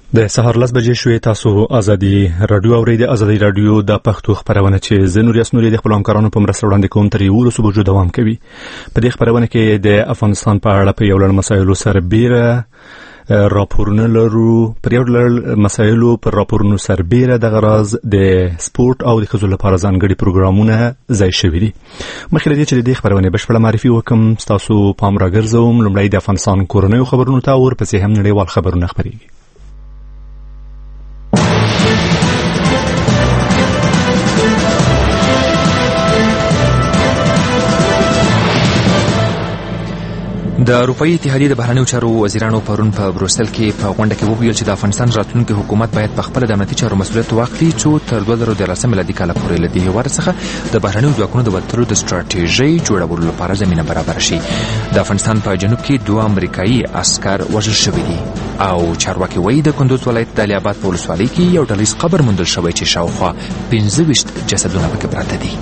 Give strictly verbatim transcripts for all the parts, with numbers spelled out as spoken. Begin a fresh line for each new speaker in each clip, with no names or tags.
د سهار لس بجې شوې. تاسو ازادي رادیو اورئ. د ازادي رادیو د پښتو خبرونه چې زنور یاسنوري د خپل همکارانو په مرسته وړاندې کوم تر یو لسو بجو دوام کوي. په دې خبرونه کې د افغانستان په اړه په یو لړ مسایلو سره بیره راپورونه لرو. پر یو لړ مسایلو پر راپورونو سره بیره د غراض د سپورت او د ښځو لپاره ځانګړي پروګرامونه ځای شوي دي. مخکې له دې چې د دې خبرونه بشپړه معرفي وکم، تاسو پام راګرځوم لومړی د افغانستان کورنیو خبرونو ته، ورپسې هم نړیوال خبرونه خپرېږي.
د اروپאי اتحادیې د بهرنیو چارو وزیرانو پرون په بروسل کې په غونډه کې وویل چې د افغانستان راتلونکي حکومت باید په خپل د امنیتي چارو مسؤلیت واخلي څو تر دوه زره دیارلسم میلادي کال پورې له دې هېواد څخه د بهرنیو ځواکونو د وتلو د ستراتیژۍ جوړولو لپاره زمینه برابره شي. د افغانستان په جنوب کې دوه امریکایي عسکر وژل شوي دي او چارواکي وایي د کندوز ولایت د علی آباد په ولسوالۍ کې یو ډلیز قبر موندل شوی چې شاوخوا پنځه ویشت جسدونه پکې پراته دي.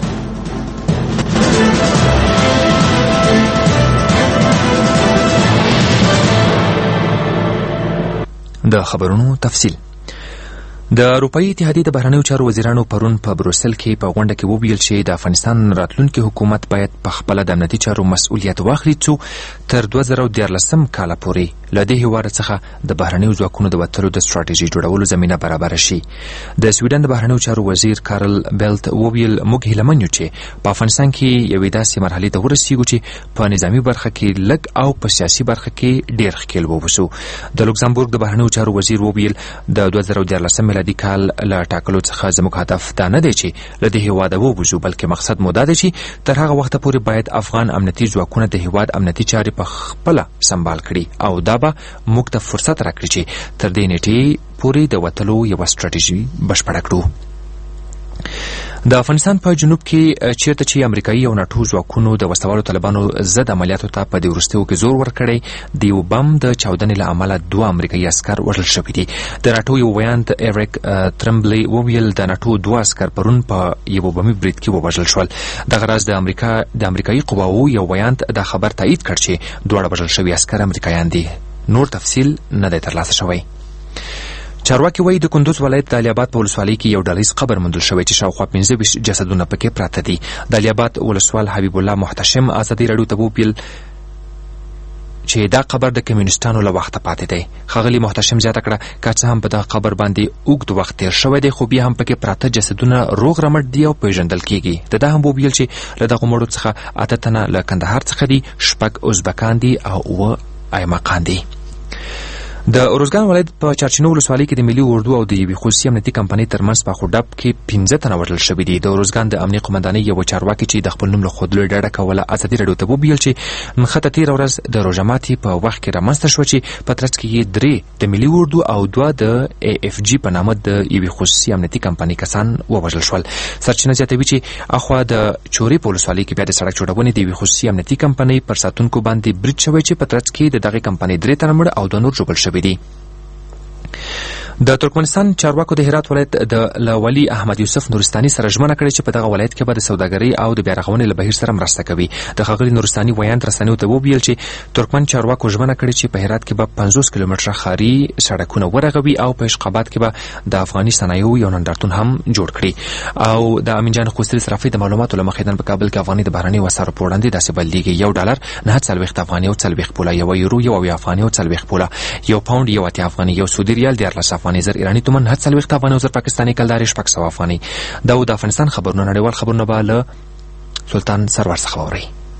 د خبرونو تفصیل. د اروپאי اتحادیې د بهرنیو چارو وزیرانو پرون په بروسل کې په غونډه کې وویل چې د افغانستان راتلونکي حکومت باید په خپل د امنیتي چارو مسؤلیت واخلي څو تر دوه زره دیارلسم کال پورې له دې هېواد څخه د بهرنیو ځواکونو د وتلو د ستراتیژۍ جوړولو زمینه برابره شي. د سویډن د بهرنیو چارو وزیر کارل بیلت وویل موږ هیله من یو چې په افغانستان کې یوې داسې مرحلې ته ورسیږو چې په نظامي برخه کې لږ او په سیاسي برخه کې ډېر ښکېل ووسو. د لوکزامبورګ د بهرنیو چارو وزیر وویل د دوه زره دیارلسم میلادي کال له ټاکلو څخه زموږ هدف دا نه دی چې له دې هېواده ووځو، بلکې مقصد مو دا دی چې تر هغه وخته پورې باید افغان امنیتي ځواکونه د هېواد امنیتي چارې په خپله سمبال کړي او دا به موږ ته فرصت راکړي چې تر دې نیټې پورې د وتلو یوه ستراتیژي بشپړه کړو. د افغانستان په جنوب کې چیرته چې امریکایي او ناټو ځواکونو د وسوالو طالبانو ضد عملیاتو ته په دې وروستیو کې زور ورکړی، د یو بم د چاودنې له امله دوه امریکایي عسکر وژل شوي دي. د ناټو یو ویاند ایریک ترمبلی وویل د ناټو دوه عسکر پرون په یو بمي برید کې ووژل شول. دغه راز د امریکا د امریکایي قواوو یو ویاند دا خبر تایید کړ چې دواړه وژل شوي عسکر امریکایان دي. نور تفصیل نه دی ترلاسه شوی. چارواکي وایي د کندوز ولایت د علی آباد په ولسوالۍ کې یو ډلیز قبر موندل شوی چې شاوخوا پنځه ویشت جسدونه پکې پراته دي. د علی آباد ولسوال حبیب الله محتشم ازادي راډیو ته وویل چې دا قبر د کمیونستانو له وخته پاتې دی. ښاغلي محتشم زیاته کړه که څه هم په دغه قبر باندې اوږد وخت تېر شوی دی، خو بیا هم پکې پراته جسدونه روغ رمټ دي او پیژندل کېږي. د ده هم وویل چې له دغو مړو څخه اته تنه له کندهار څخه دي، شپږ ازبکان دي او اووه ایماقان دي. د اروزګان ولایت په چارچینو ولسوالۍ کې د ملي اردو او د یوې خصوصي امنیتي کمپنۍ ترمنځ په خودب کې پنځه تنه وژل شوي دي. د اروزګان د امنیه قمندانۍ یو چارواکي چې د خپل نوم له ښودلو ډډه کوله ازادي راډیو ته وویل چې نښته تېره ورځ د روژه ماتي په وخت کې رامنځته شوه چې په ترڅ کې یې درې د ملي اردو او دوه د ای اف جي په نامه د یوې خصوصي امنیتي کمپنۍ کسان ووژل شول. سرچینه زیاتوي چې اخوا د چورې په ولسوالۍ کې بیا د سړک جوړونې د یوې خصوصي امنیتي کمپنۍ پر ساتونکو باندې برید شوی چې په ترڅ کې د دغې کمپنۍ درې تنه مړه او دوه نور ژوبل شوي دي. د ترکمنستان چارواکو د هرات ولایت د لاولي احمد یوسف نورستاني سره ژمنه کړې چې په دغه ولایت کې به د سوداګرۍ او د بیارغونې له بهیر سره مرسته کوي. د ښاغلي نورستاني ویاند رسنیو ته وویل چې ترکمن چارواکو ژمنه کړې چې په هرات کې به پنځوس کیلومتره ښاري سړکونه ورغوي او په اشقاباد کې به د افغاني صنایعو یو نندارتون هم جوړ کړي. او د امین جان خوستري صرافي د معلوماتو له مخې نن په کابل کې افغاني د بهرنیو اسعارو په وړاندې داسې بدلېږي: یو ډالر نهه څلوېښت افغاني او څلوېښت پوله، یو یورو یو اویا افغاني او څلوېښت پوله، یو پاونډ یو اتیا افغاني، یو سعودي ریال دیارلس افغاني، زر ایراني تومن نهه څلوېښت افغاني او زر پاکستاني کلدارې شپږ سوه افغاني. دا و د افغانستان خبرونه. نړیوال خبرونه به له سلطان سرور څخه واورئ.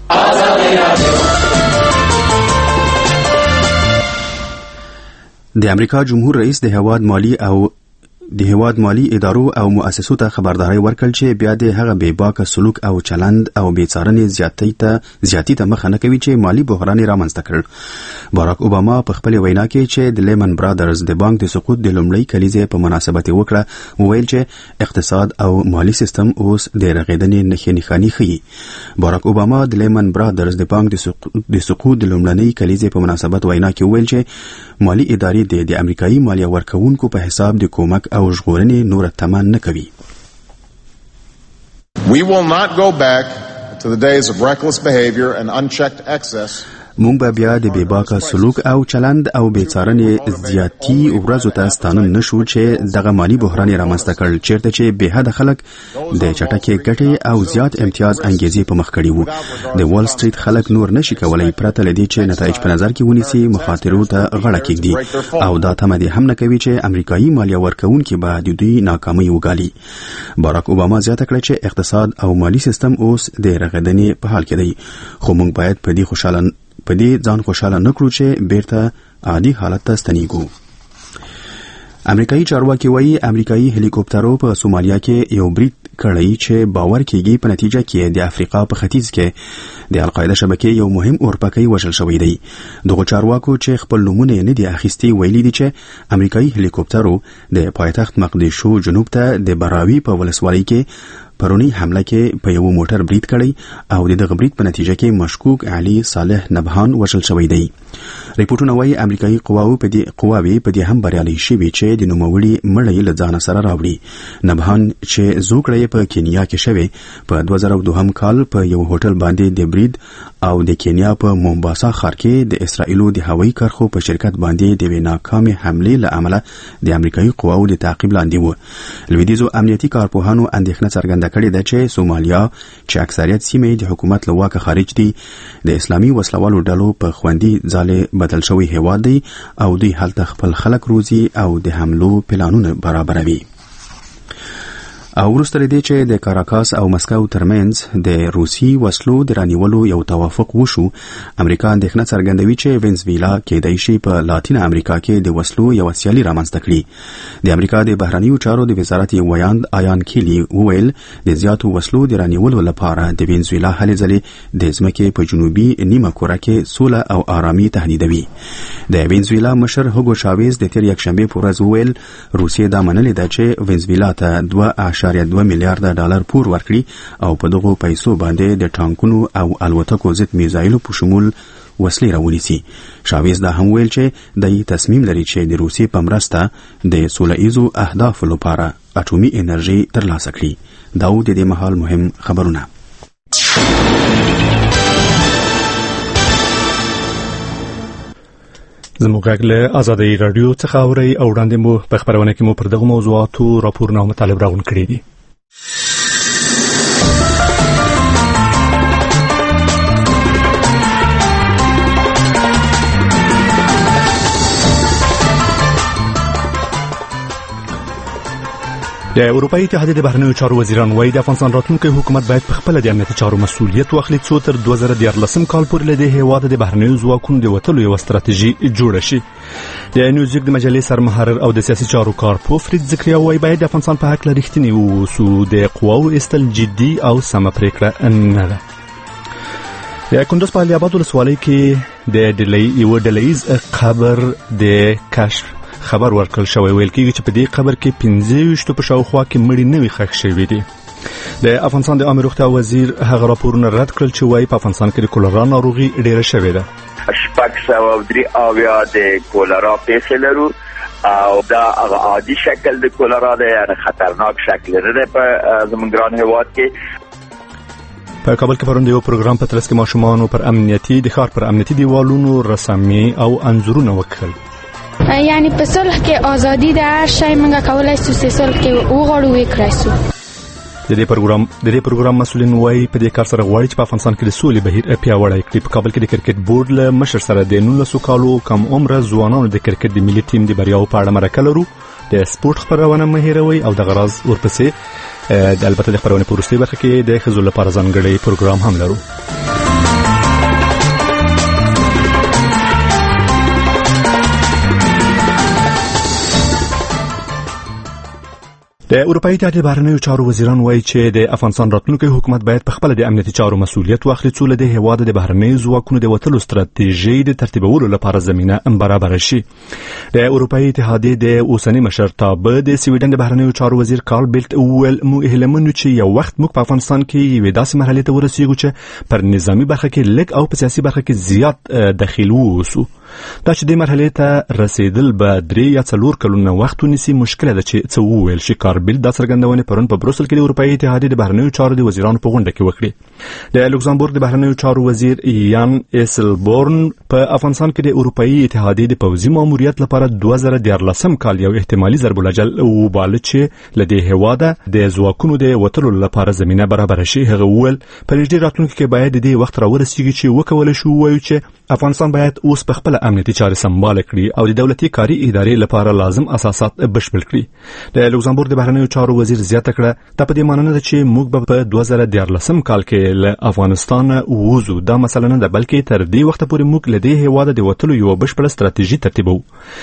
د امریکا جمهور رئیس د هیواد مالی او د هیواد مالی ادارو او مؤسسو ته خبرداري ورکړل چې بیا د هغه بې باکه سلوک او چلند او بې څارنې زیاتۍ ته زیاتی ته مخه نه کوي چې مالی بحران رامنځته کړ. باراک اوباما په خپل وینا کې چې د لیمن برادرز د بانک د سقوط د لومړۍ کلیزې په مناسبت وکړه، وویل چې اقتصاد او مالی سیستم اوس د رغیدنې نښې نښانې ښیي. باراک اوباما د لیمن برادرز د بانک د سقوط د لومړنۍ کلیزې په مناسبت وینا کې وویل چې مالی ادارې د امریکایي مالیه ورکوونکو په حساب د کومک او ژغورنې نور تمن نه کوي.
We will not go back to the days of reckless behavior and unchecked excess.
مونږ به بیا د بېباکه سلوک او چلند او بېڅارنې زیاتی ورځو ته ستانه نشو چې دغه مالی بحران رامنځته کړ چیرته چې بېحده خلک د چټکې ګټې او زیات امتیاز انګیزې په مخ کړي وو. د وال سټریټ خلک نور نشي کولای پرته له دې چې نتایج په نظر کې ونیسي مخاطرو ته غاړه کېږدي او دا تمه دې هم نه کوي چې امریکایي مالیه ورکوونکي به د دوی ناکامۍ وګالي. باراک اوباما زیاته کړه چې اقتصاد او مالی سیستم اوس د رغېدنې په حال کې دی، خو موږ باید په دې خوشاله په دې ځان خوشاله نکړو چې بیرته عادي حالت ته ستنېږو. امریکایي چارواکي وایي امریکایي هلیکوپټرو په سومالیا کې یو برید کړی چې باور کېږي په نتیجه کې د افریقا په ختیځ کې د القاعده شبکې یو مهم اورپکی وژل شوی دی. دغه چارواکو چې خپل نومونه نه دي اخیستي ویلي دي چې امریکایي هلیکوپټرو د پایتخت مقدشو جنوب ته د براوي په ولسوالۍ کې پرونی حمله کې په یو موټر برید کړی او د دغه برید په نتیجه کې مشکوک علي صالح نبهان وژل شوی دی. ریپورتونه وایي امریکایي قواوې په دې قواوې په دې هم بریالي شوي چې د نوموړي مړی له ځان سره راوړي. نبهان چې زوکړه په کینیا کې شوی په دوه زره دوه کال په یو هوټل باندې د برید او د کینیا په مومباسا ښار کې د اسرائیلو د هوایي کرښو په شرکت باندې د ناکامې حملې له امله د امریکایي قواو د تعقیب لاندې و. لویدیځو امنیتي کارپوهانو اندېښنه څرګنده کړې ده چې سومالیا چې اکثریت سیمې د حکومت له واکه خارج دي د اسلامي وسلوالو ډلو په خوندي ځالې بدل شوی هیواد دی او دوی هلته خپل خلک روزي او د حملو پلانونه برابروي. او وروسته لري چې د کاراکاس او مسکو ترمنځ د روسي وسلو د رانیولو یو توافق وشو. امریکا اندېښنه څرګندوي چې وینزویلا کېدای شي په لاتین امریکا کې د وسلو یو سیالي رامنځته کړي. د امریکا د بهرنیو چارو د وزارت ویاند آیان کیلی وویل د زیاتو وسلو د رانیولو لپاره د وینزویلا هلې ځلې د ځمکې په جنوبي نیمه کوره کې سوله او آرامي تهدیدوي. د وینزویلا مشر هوګو شاویز د تیر یکشنبه په ورځ وویل روسیه دا منلې ده چې وینزویلا ته دوه دوه میلیارډ ډالر پور ورکړي او په دغه پیسو باندې د ټانکونو او الوتکو ضد میزایلو په شمول وسلې راونیسي. شاویز دا هم ویل چې دای تصمیم لري چې د روسیې په مرسته د سوله ایزو اهدافو لپاره اټومي انرژي ترلاسه کړي. دا و د دې مهال مهم خبرونه.
زموږ غږ له آزادۍ رادیو څخه اورئ او وړاندې مو په خبرونه کې مو پر دغه موضوعاتو راپورونه او مطالب راغونډ کړي دي. د اروپאי اتحادیې د بهرنیو چارو وزیران وايي د افغانستان راتلونکي حکومت باید په خپل د امنیتي چارو مسؤلیت واخلي څو تر دوه زره دیارلسم کال پورې له دې هیواد د بهرنیو ځواکونو د وتلو یو ستراتیژي جوړه شي. د نیوزیک د مجلې سرمحرر او د سیاسي چارو کارپو فرید ذکریا وايي باید د افغانستان په حق لريښتنی اوسو د قواو استل جدي او سم پریکړه نه ده. د کندوز په علي آباد ولسوالۍ کې د ډلې یو ډلېز قبر د کشف خبر ورکړل شوی ویل کېږي چې په دې قبر کې پنځه ویشت په شاوخوا کې مړي نوي ښخ شوي دي. د افغانستان د عامه روغتیا وزیر هغه راپورونه رد کړل چې وايي په افغانستان کې د کولرا ناروغي ډېره شوې ده.
شپږ سوه او درې اویا د کولرا پیښې لرو او دا هغه عادي شکل د کولرا دی، یعنې خطرناک شکل نه دی په زموږ ګران هېواد کې.
په کابل کې پرون د یو پروګرام په ترڅ کې ماشومانو پر امنیتي د ښار پر امنیتي دیوالونو رسامي او انځورونه وکړل.
یعنی په صلح کې ازادي ده، هر شی موږ کولای شو چې صلح کې وغواړو وکړای شو.
د دې پروګرام د دې پروګرام مسؤلین وايي په دې کار سره غواړي چې په افغانستان کې د سولې بهیر پیاوړی کړي. په کابل کې د کرکټ بورډ له مشر سره د نولسو کالو کم عمره ځوانانو د کرکټ د ملي ټیم د بریاو په اړه مرکه لرو. د سپورت خبرونه مهیروي او د غراز ورپسې د البته د خبرونه په وروستۍ برخه کې د ښځو لپاره ځانګړی پروګرام هم لرو. د اروپאי اتحادیې بهرنیو چارو وزیران وايي چې د افغانستان راتلونکي حکومت باید په خپل د امنیتي چارو مسؤلیت واخلي څو له دې هیواد د بهرنیو ځواکونو د وتلو ستراتیژي د ترتیبولو لپاره زمینه برابر شي. د اروپאי اتحادیې د اوسنی مشرتابه د سویډن د بهرنیو چارو وزیر کارل بیلت ویل مو هلمنو چې یو وخت موږ په افغانستان کې یوې داسې مرحلې ته ورسېږو چې پر نظامی برخه کې لږ او په سیاسي برخه کې زیات دخیل ووسو. دا چې د مرحله ته رسیدل به درې یا څلور کلونه وخت ونیسي مشکل ده چې څه وویل شي. کاربیل دا څرګندونه پرون په بروسل کې د اروپאי اتحادیې د بهرنیو چارو د وزیرانو په غونډه کې وکړه. د لوکزامبورګ د بهرنیو چارو وزیر یان ایسلبورن په افغانستان کې د اروپאי اتحادیې د پوځي ماموریت لپاره دوه زره دیارلسم کال یو احتمالي ضرب الاجل وباله چې لدې هواده د ځواکونو د وټلو لپاره زمينه برابر شي. هغه وویل په نږدې راتلونکي کې باید د دې وخت راورسیږي چې وکول شو وایو چې افغانستان باید اوس په خپل امنیتي چارې سمبال کړي او د دولتي کاري ادارې لپاره لازم اساسات بشپړ کړي. د لوکزامبورګ د بهرنیو چارو وزیر زیاته کړه دا په دې معنی ده چې موږ به په دوه زره دیارلسم کال کې له افغانستان ووزو. دا مسله نه ده بلکې تر دې وخت پورې موږ له دې هواده د وټلو یو بشپړ ستراتیژي ترتیبو.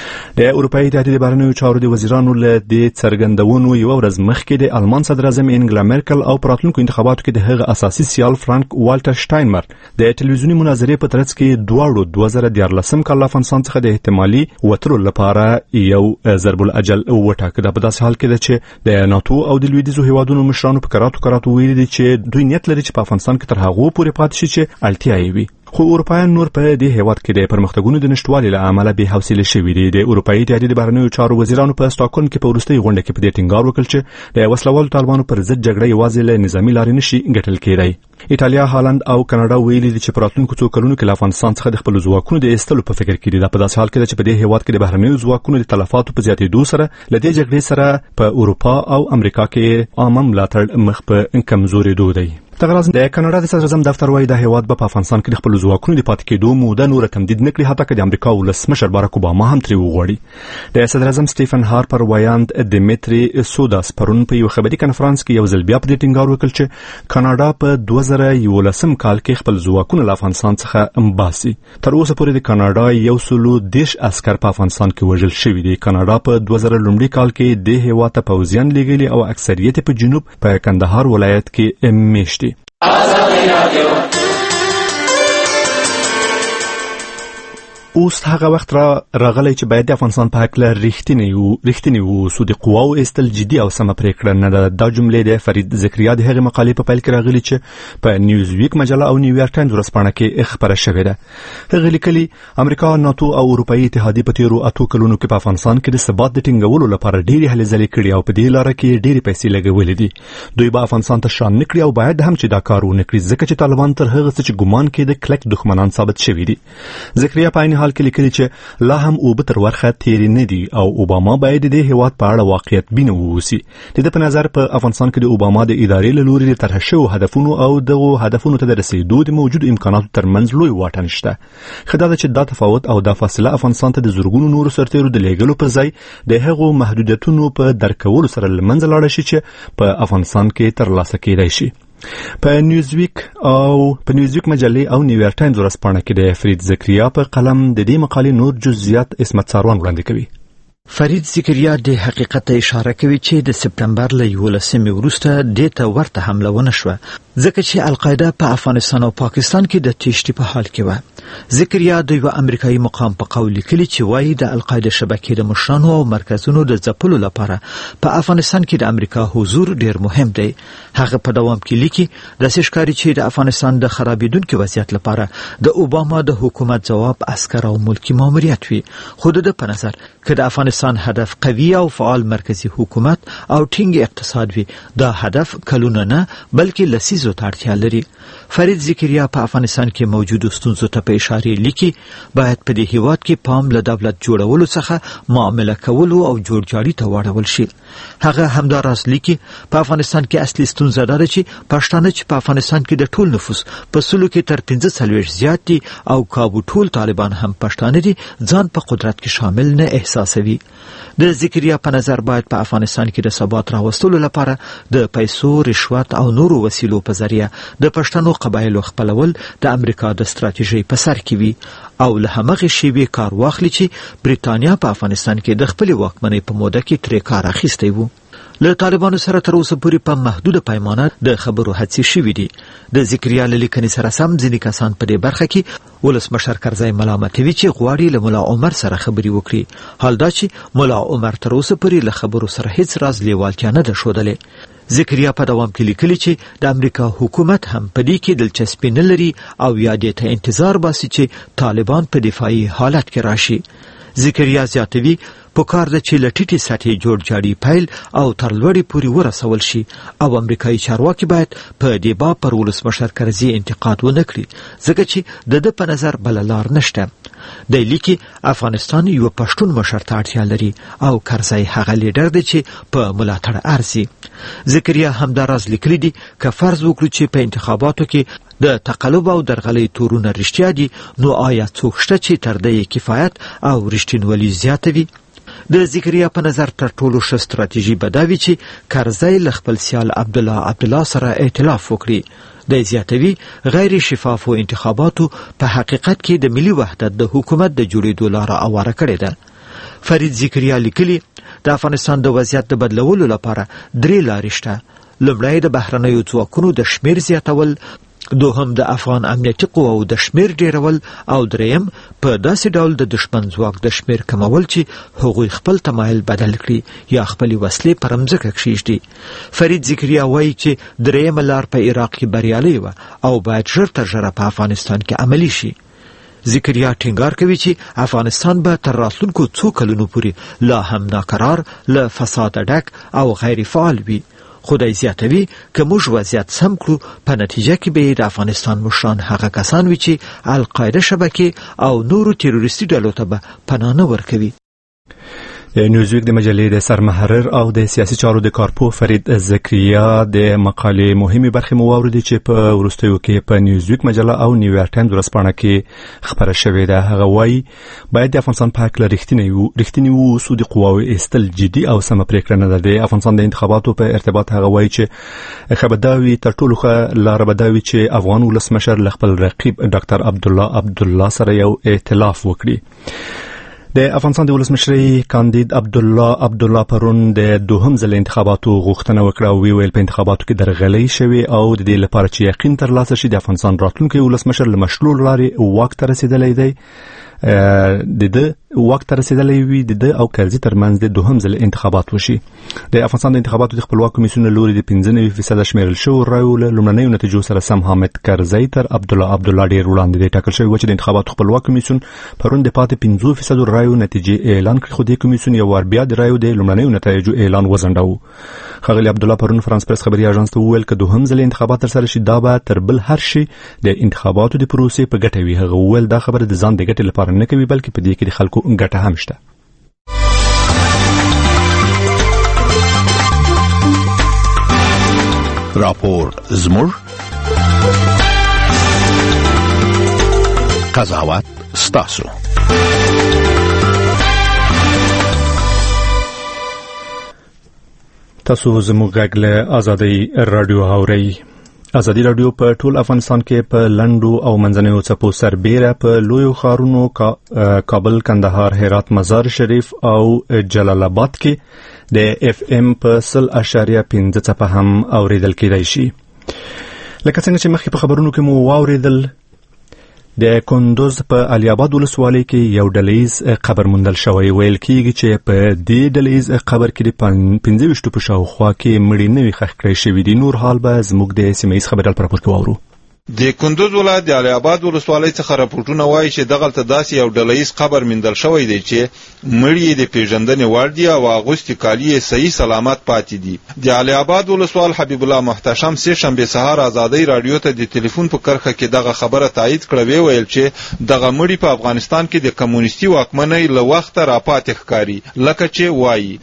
د اروپאי اتحادیې د بهرنیو چارو د وزیرانو له دې څرګندونو یو ورځ مخکې د آلمان صدر اعظم انګلا مرکل او په راتلونکو انتخاباتو کې د هغه اساسي سیال فرانک والټر شټاینمر د ټلویزیوني مناظرې په ترڅ کې دواړو دوه زره دیارلسم کال افغانستان څخه د احتمالي وټلو لپاره یو ضرب الاجل وټاکه. دا په داسې حال کې ده چې د ناتو او د لویدیځو هیوادونو مشرانو په کراتو کراتو ویلي دي چې دوی نیت لري چې په افغانستان کې تر هغه پورې پاتې شي چې اړتیا یې وي. خو اروپایان نور په دې هیواد کې د پرمختګونو د نشټوالي له امله به حوصله شوي دي. د اروپאי اتحادیې د بهرنیو چارو وزیرانو په استاکون کې په وروستۍ غونډه کې په دې ټینګار وکړ چې د وسلوالو طالبانو پر ضد جګړه یوازې له نظامی لارې نشي ګټل کېدای. ایټالیا، هالند او کاناډا ویلي دي چې په راتلونکو څو کلونو کې له افغانستان څخه د خپل ځواکونو د ایستلو په فکر کې دي. دا په داسې حال کې ده چې په دې هیواد کې د بهرنیو ځواکونو د تلفاتو په زیاتېدو سره له دې جګړې سره په اروپا او امریکا کې عامه ملاتړ مخ په کمزورېدو دی. تغراز د کاناډا د صدر اعظم دفتر وايي د هیواد په افغانستان کې د خپل ځواکونو د پاتې کېدو موده نور تمدید نکړي حتی که د امریکا ولسمشر باراک اوباما هم ترې وغواړي. د صدر اعظم سټیفن هارپر وایاند دمیتری سوداس پرون په یو خبري کانفرنس کې یو ځل بیا په دې ټینګار وکړ چې کاناډا په دوه زره یولسم کال کې خپل ځواکونه له افغانستان څخه امباسي. تر اوسه پورې د کاناډا یو سلو دیش عسكر په افغانستان کې وژل شوي دي. کاناډا په دوه زره لومړي کال کې د هیواد ته پوځیان لېږلي او اکثریت په جنوب په کندهار ولایت کې میشتي. اوس هغه وخت را راغلی چې باید د افغانستان په حق له رښتینی او رښتینی او سود قواو استل جدي او سم پریکړه نه ده. دا جملې د فرید زکریا د هغه مقالې په پیل کې راغلي چې په نیوز ویک مجله او نیویارک ټایمز ورځپاڼه کې خبره شوې ده. هغه لیکلي امریکا، ناتو او اروپאי اتحادیې په تیرو اتو کلونو کې په افغانستان کې د ثبات د ټینګولو لپاره ډېری هلې ځلې کړې او په دې لاره کې ډېری پیسې لګولې دي. دوی به افغانستان ته شان نکړي او باید هم چې دا کار ونه کړي ځکه چې طالبان تر هغه څه چې ګمان کې د کلک دښمنان ثابت شوي دي. زکریا په حال کې لیکلي چې لا هم او به تر ورخه تیری نه دي او اوباما باید د هیواد په اړه واقعیت بینه ووسی. د دې په نظر په افغانستان کې د اوباما د ادارې له لوري طرح شوی هدفونو او دغه هدفونو ته د رسیدو د موجود امکاناتو ترمنځ لوی واټن شته. خدای چې دا تفاوت او دا فاصله افغانستان ته د زورګونو نورو سرتیرو د لیږلو په ځای د هغو محدودیتونو په درکولو سره لمنځه لاړ شي چې په افغانستان کې ترلاسه کېدای شي. په نیوزویک او په نیوزویک مجلې او نیویارک ټایمز ورځپاڼه کې د فرید زکریا په قلم د دې مقالې نور جزئیات اسمت ساروان وړاندې کوي.
فرید زکریا د حقیقت اشاره کوي چې د سپتمبر له یولسمې وروسته د ته ورته حمله ونه شوه ځکه چې القاعده په افغانستان او پاکستان کې د تیښتې په حال کې و. زکریا د یو امریکایي مقام په قول لیکلي چې وایي د القاعده شبکې د مشرانو او مرکزونو د ځپلو لپاره په افغانستان کې د امریکا حضور ډیر مهم دی. هغه په دوام کې لیکي داسې ښکاري چې د افغانستان د خرابېدونکي وضعیت لپاره د اوباما د حکومت جواب عسكر او ملکی ماموریت وي. خو د په نظر که د افغانستان هدف قوي او فعال مرکزی حکومت او ټینګ اقتصاد وي دا هدف کلونه نه بلکې لسیزو ته اړتیا لري. فرید زکریا په افغانستان کې موجود ستونزو ته په اشاره لیکي باید په دې هیواد کې پام له دولت جوړولو څخه معامله کولو او جوړجاړي ته واړول شي. هغه همداراز لیکي په افغانستان کې اصلي ستونزه ده چې پښتانه چې په افغانستان کې د ټول نفوس په سلو کې تر پنځه څلوېښت زیات دي او کابو ټول طالبان هم پښتانه دي ځان په قدرت کې شامل نه احساسوي. د زکریا په نظر باید په افغانستان کې د ثبات راوستلو لپاره د پیسو، رشوت او نورو وسیلو په ذریعہ د پښتنو قبایلو خپلول د امریکا د ستراتیژۍ په سر کې وي او له همغه شیبې کار واخلي چې بریتانیا په افغانستان کې د خپل واکمنۍ په موده کې ترې کار اخیستی وو. له طالبانو سره تر اوسه پورې په محدوده پیمانه د خبرو هڅې شوې دي. د ذکریا له لیکنې سره سم ځینې کسان په دې برخه کې ولسمشر کرزی ملامتوي چې غواړي له ملا عمر سره خبرې وکړي. حال دا چې ملا عمر تر اوسه پورې له خبرو سره هیڅ راز لیوالتیا نه ده ښودلې. ذکریا په دوام کې لیکلي چې د امریکا حکومت هم په دې کې دلچسپي نه لري او یا دې ته انتظار باسي چې طالبان په دفاعي حالت کې راشي. ذکریا زیاتوي پکار ده چې له ټیټې سطحې جوړ جاړي پیل او تر لوړې پورې ورسول شي او امریکایي چارواکي باید په دې باب پر ولسمشر کرزي انتقاد ونه کړي ځکه چې د ده په نظر بله لار نشته. دی لیکي افغانستان یو پښتون مشر ته اړتیا لري او کرزی هغه لیډر دی چې په ملاتړ ارزي. ذکریا همداراز لیکلي دي که فرض وکړو چې په انتخاباتو کې د تقلب او درغلۍ تورونه رښتیا دي نو آیا څوک شته چې تر دې کفایت او رښتینولي زیاتوي؟ د ذکریا په نظر تر ټولو ښه ستراتیژي به دا وي چې کرزی له خپل سیال عبدالله عبدالله سره ائتلاف وکړي. د زیاتوي غیر شفافو انتخاباتو په حقیقت کې د ملي وحدت د حکومت د جوړېدو لاره اواره کړې ده. فرید ذکریا لیکلي د افغانستان د وضعیت د بدلولو لپاره درې لارې شته. لومړی د بهرنیو ځواکونو د شمیر زیاتول، دوهم د افغان امنیتي قواو د شمیر ډیرول او دریم په داسې ډول د دشمن ځواک د شمیر کمول چې هغوی خپل تمایل بدل کړي یا خپلې وسلې پر مځکه کښیږدي. فرید ذکریا وایي چې دریمه لار په عراق کې بریالۍ وه او باید ژر تر ژره په افغانستان کې عملي شي. ذکریا ټینګار کوي چې افغانستان به تر راتلونکو څو کلونو پورې لا هم ناکرار، له فساده ډک او غیر فعال وي. خدای زیاتوي که موږ وضعیت سم کړو په نتیجه کې به د افغانستان مشران هغه کسان وي چې القاعده شبکې او نورو تروریستي ډلو ته به پناه نه ورکوي.
د نیوزویک د مجلې د سرمحرر او د سیاسي چارو د کارپو فرید ذکریا د مقالې مهمه برخه مو واوریدي چې په ورستیو کې په نیوزویک مجله او نیویارک ټایمز ورځپاڼه کې خبره شوې ده. هغه وایي باید د افغانستان په اړه رښتینی وو رښتینی وو سود قواوي استل جدي او سم پریکړه نه ده. د افغانستان د انتخاباتو په ارتباط هغه وایي چې خبرداوي تر ټولو ښه لار بداوي چې افغان ولسمشر ل خپل رقیب ډاکټر عبدالله عبدالله سره یو ائتلاف وکړي. د افغانستان د ولسمشرۍ کاندید عبدالله عبدالله پرون د دوهم ځل انتخاباتو غوښتنه وکړه او ویل په انتخاباتو کې درغلۍ شوې او د دې لپاره چې یقین ترلاسه شي د افغانستان راتلونکي ولسمشر له مشروع لارې واک ته رسیدلی دی د د واک ته رسیدلی وي د د او کرزي ترمنځ د دوهم ځل انتخابات وشي. د افغانستان د انتخاباتو د خپلواک کمیسیون له لوري د پنځه نوي فیصده شمیرل شوو رایو له لومړنیو نتیجو سره سم حامد کرزي تر عبدالله عبدالله ډېر وړاندې دی. ټاکل شوی و چې د انتخاباتو خپلواک کمیسیون پرون د پاتې پنځه فیصده رایو نتیجې اعلان کړې خو د کمیسیون یو وار بیا د رایو د لومړنیو نتایجو اعلان وځنډاوه. ښاغلي عبدالله پرون فرانس پریس خبري اژانس ته وویل که دوهم ځل انتخابات ترسره شي دا به تر بل هر شي د انتخاباتو د پروسې په ګټه وي. هغه وویل دا خبره د ځان د ګټې لپاره نه کوي بلکې په دې کې د خلکو ګټه هم شته.
راپور زموږ قضاوت ستاسو.
تاسو زموږ غږ له آزادۍ رادیو اورئ. آزادي رادیو په ټول افغانستان کې په لندو او منځنیو څپو سربېره په لویو ښارونو کابل، کندهار، هرات، مزار شریف او جلال آباد کې د اف ام په سل اشاریه پنځه څپه هم اوریدل کېدای شي. لکه څنګه چې مخکې په خبرونو کې مو واوریدل د کندوز په علي آباد ولسوالۍ کې یو ډلهیز قبر موندل شوی. ویل کېږي چې په دې ډلهیز قبر کې د پنځه ویشتو په شاوخوا کې مړي نوي ښخ کړی شوي دي. نور حال به زموږ د سیمه ییز خبريال په راپور کې واورو.
د کندوز ولایت د علي آباد ولسوالۍ څخه راپورټونه وایي چې دغلته داسې یو ډلهیز قبر موندل شوی دی چې مړي د پیژندنې وړ دي او اغوستي کالي صحیح سلامت پاتې دي. د علي آباد ولسوال حبیب الله محتشم سه شنبه سهار آزادۍ رادیو ته د ټلیفون په کرخه کې دغه خبره تایید کړه. وی ویل چې دغه مړي په افغانستان کې د کمونیستي واکمنۍ له وخته راپاتې ښکاري. لکه چې وایي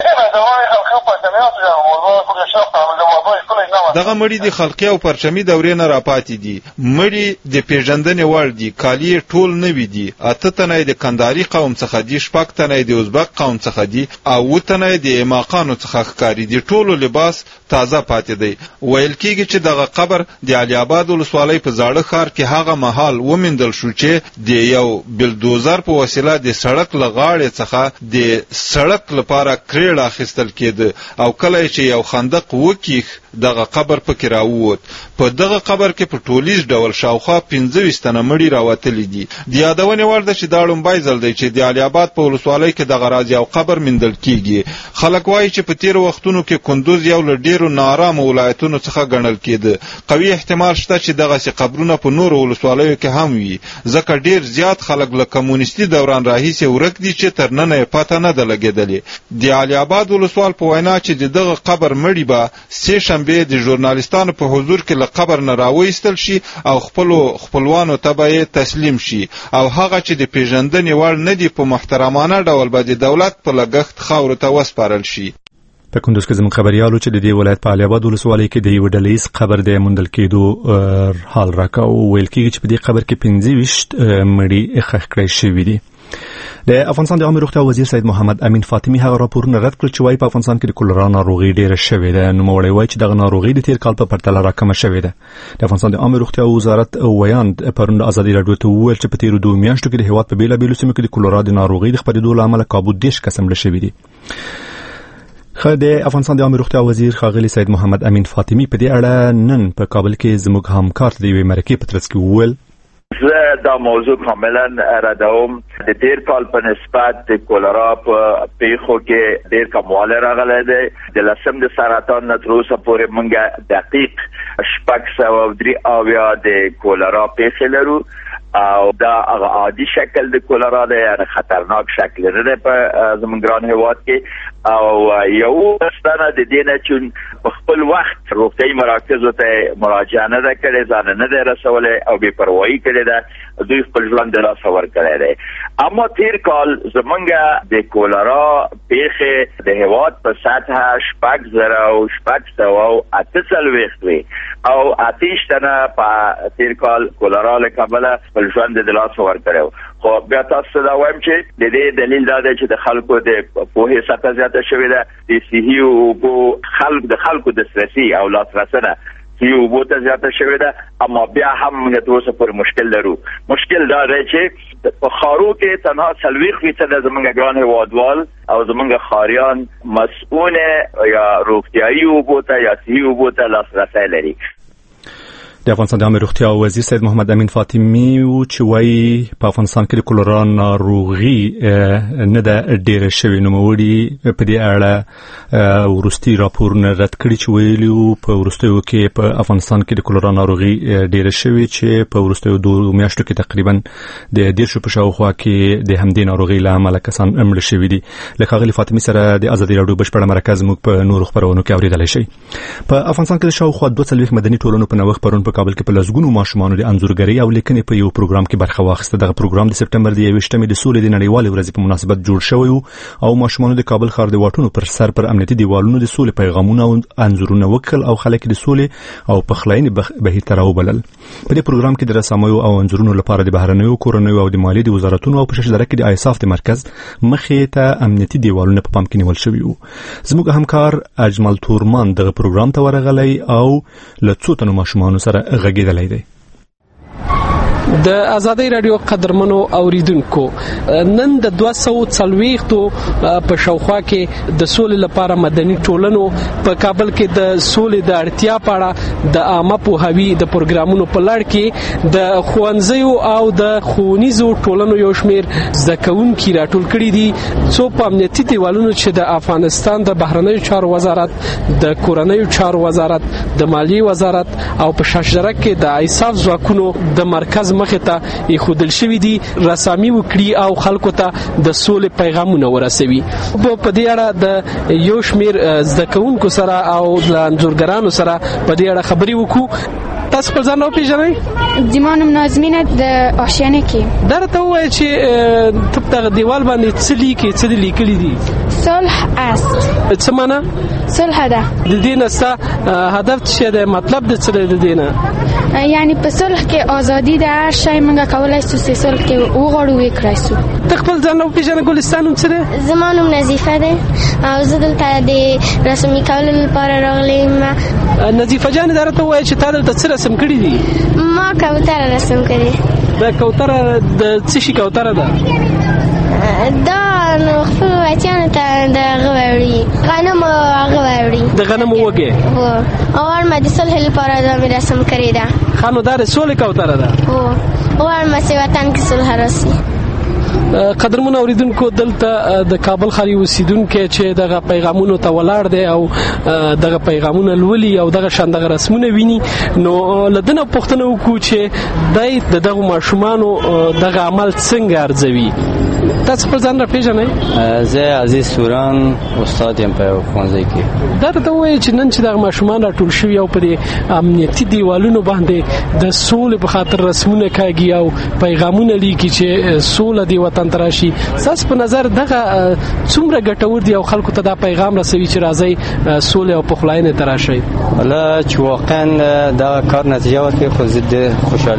دغه مړي د خلقي او پرچمي دورې نه راپاتې دي. مړي د پیژندنې وړ دي، کالي ټول نوي دي. اته تنه د کندهاري قوم څخه دي، شپږ تنه د ازبک قوم څخه دي او اووه تنه د ایماقانو څخه ښکاري. د ټولو لباس تازه پاتې دی. ویل کېږي چې دغه قبر د علي آباد ولسوالۍ په زاړه ښار کې هغه مهال وموندل شو چې د یو بلدوزر په وسیله د سړک له غاړې څخه د سړک لپاره کریړ اخیستل کېده کېده او کله چې یو خندق وکیخ دغه قبر پکې راووت. په دغه قبر کې په ټولیز ډول شاوخوا پنځه ویشت تنه مړي راوتلي دي. د یادونې وړ ده چې دا لومړی ځل دی چې د علي آباد په ولسوالۍ کې دغه راز یو قبر موندل کیږي. خلک وایي چې په تیرو وختونو کې کندوز یو له ډیرو ناارامه ولایتونو څخه ګڼل کېده. قوي احتمال شته چې دغسې قبرونه په نورو ولسوالیو کې هم وي، ځکه ډیر زیات خلک له کمونیستي دوران راهیسې ورک دي چې تر ننه یې پته نه ده لګېدلې. د علي آباد ولسوال په وینا چې د دغه قبر مړي به سې شنبې د ژورنالیستانو په حضور کې له قبر نه راوایستل شي او خپلو خپلوانو ته به یې تسلیم شي او هغه چې د پیژندنې وړ نه دي په محترمانه ډول به د دولت په لګښت خاورو ته وسپارل شي.
په کندوز کې زموږ خبريالو چې د دې ولایت په علي آباد ولسوالۍ کې د یو ډلهیز قبر د موندل کېدو حال راکاو. ویل کېږي چې په دې قبر کې پنځه ویشت مړي ښخ کړای شوي دي. د افغانستان د عامه روغتیا وزیر سید محمد امین فاطمی هغه راپورونه رد کړ چې وايي په افغانستان کې د کولرا ناروغي ډېره شوې ده. نوموړی وایي چې دغه ناروغي د تیر کال په پرتله راکمه شوې ده. د افغانستان د عامه روغتیا وزارت ویاند پرون د ازادي راډیو ته وویل چې په تیرو دوه میاشتو کې د هېواد په بېلابېلو سیمو کې د کولرا د ناروغي د خپرېدو له امله کابو دېرش کسه مړه شوي دي. د افغانستان د عامه روغتیا وزیر ښاغلي سید محمد امین فاطمی په دې اړه نن په کابل کې زموږ همکار د یوې مرکې په ترڅ کې وویل
زه دا موضوع کاملا ردوم. د تیر کال په نسبت د کولرا په پیښو کې ډېر کموالی راغلی دی. د لسم د سرطان نه تر اوسه پورې موږ دقیق شپږ سوه او درې اویا د کولرا پیښې لرو او دا هغه عادي شکل د کولرا دی، یعنې خطرناک شکل نه دی په زموږ ګران هېواد کې. او یو ستنه د دې نه چې په خپل وخت روغتیایي مراکزو ته مراجعه نه ده کړې، ځان نه دی رسولی او بې پروایي کړې ده، دوی خپل ژوند د لاسه ورکړی دی. اما تیر کال زموږ د کولرا پیښې د هېواد په سطحه شپږ زره او شپږ سوه او اته څلوېښت وې او اتهیشت تنه په تیر کال کولرا له کبله خپل ژوند د لاسه ورکړی و. خو بیا تاسو ته دا وایم چې د دې دلیل دا دی چې د خلکو د پوهې سطحه زیاته شوې ده، د صحي اوبو خلک د خلکو دسترسي او لاسرسنه صحي اوبو ته زیاته شوې ده. اما بیا هم موږ تر اوسه پورې مشکل لرو. مشکل دا دی چې په ښارو کې تنها څلوېښت فیصده زموږ ګران هېوادوال او زموږ ښاریان مسؤل یا روغتیایي اوبو ته یا صحي اوبو ته لاسرسی لري.
د افغانستان د عامه روغتیا وزیر سید محمد امین فاطمی و چې وایي په افغانستان کې د کولرا ناروغي نه ده ډېره شوې. نوموړي په دې اړه وروستي راپورونه رد کړي چې ویلي وو په وروستیو کې په افغانستان کې د کولرا ناروغي ډېره شوې چې په وروستیو دوه میاشتو کې تقریبا د دېرشو په شاوخوا کې د همدې ناروغۍ له امله کسان مړه شوي دي. له ښاغلي فاطمي سره د ازادي راډیو بشپړه مرکه زموږ په نورو خپرونو کې اورېدلی شئ. په افغانستان کې د شاوخوا دوه څلوېښت مدني ټولنو په نوښت پرون په کابل کې په لسګونو ماشومانو د انځورګرۍ او لیکنې په یو پروګرام کې برخه واخیسته. دغه پروګرام د سپټمبر د یوویشتمې د سولې د نړیوالې ورځې په مناسبت جوړ شوی او ماشومانو د کابل ښار د واټونو پر سر پر امنیتي دیوالونو د سولې پیغامونه او انځورونه وکړل او خلک د سولې او پخلاینې بهیر ته راوبلل. په دې پروګرام کې د رسامیو او انځورونو لپاره د بهرنیو کورنیو او د مالیې د وزارتونو او په شش دره کې د ایساف د مرکز مخې ته امنیتي دیوالونه په پام کې نیول شوي وو. زموږ همکار اجمل تورمان دغه پروګرام ته ورغلی او له څو تنو ماشومانو سره غږېدلی دی.
د ازادي راډیو قدرمنو اوریدونکو، نن د دوه سوه څلوېښت په شاوخوا کې د سولې لپاره مدني ټولنو په کابل کې د سولې د اړتیا په اړه د عامه پوهاوي د پروګرامونو په لړ کې د ښوونځیو او د ښوونیزو ټولنو یو شمېر زده کوونکي راټول کړي دي، څو په امنیتي دیوالونو چې د افغانستان د بهرنیو چارو وزارت، د کورنیو چارو وزارت، د مالیې وزارت او په شاشدره کې د ایساف ځواکونو د مرکز مخې ته ایښودل شوي دي، رسامي وکړي او خلکو ته د سولې پیغامونه ورسوي. په دې اړه د یو شمېر زده کوونکو سره او د انځورګرانو سره په دې اړه خبرې وکړو. تاسو خپل ځان وپېژنئ؟
زما نوم نازمینه د آشیانه کې.
دا راته ووایه چې ته په دغه دیوال باندې څه لیکې، څه دې لیکلي دي؟
صلح است.
څه معنا؟
صلح ده.
د دې نه ستا هدف څه دی؟ مطلب د څه دی د دې نه؟
یعنی په صلح کې ازادي ده، هر شی موږ کولی شو چې صلح کې وغواړو وکړای شو.
ته خپل ځان وپېژنه. ګلستان نوم څه دی؟
زما نوم نظیفه دی او زه دلته د رسمي کولو لپاره راغلی یم.
نظیفه جانې دا راته ووایه چې تا دلته څه رسم کړي دي؟
ما کوتره رسم کړې.
دا کوتره د څه شي کوتره ده؟
دا نو خپل بچیانو ته د هغه وړي غنم
د غنمو وږی
هو غواړم د صلح لپاره دا مې رسم کړې ده.
ښه نو دا د سولې کوتره ده.
هو غواړم چې وطن کې صلح راسي.
قدرمن اوریدونکو دلته د کابل ښاري اوسیدونکو چې دغه پیغامونو ته ولاړ دي او دغه پیغامونه لولي او دغه شاندغه رسمونه ویني نو لدنه پښتنه وکړو چې دای د دغه ماشومانو دغه عمل څنګه ارزوي. تاسو خپل ځان را پیژنئ؟
زه عزیز سوران استاد یم په ښوونځي کې.
دا ته وایي چې نن چې دغه ماشومان راټول شوي او په دې امنیتي دیوالونو باندې د سولې په خاطر رسمونه کوي او پیغامونه لیکي چې سوله دی وطن ته راشي، تاسو په نظر دغه څومره ګټور دی او خلکو ته دا پیغام رسوي چې راځي سوله او پخلاینې ته راشي؟
والله چې واقعا دا کار نتیجه ورکړي خو زه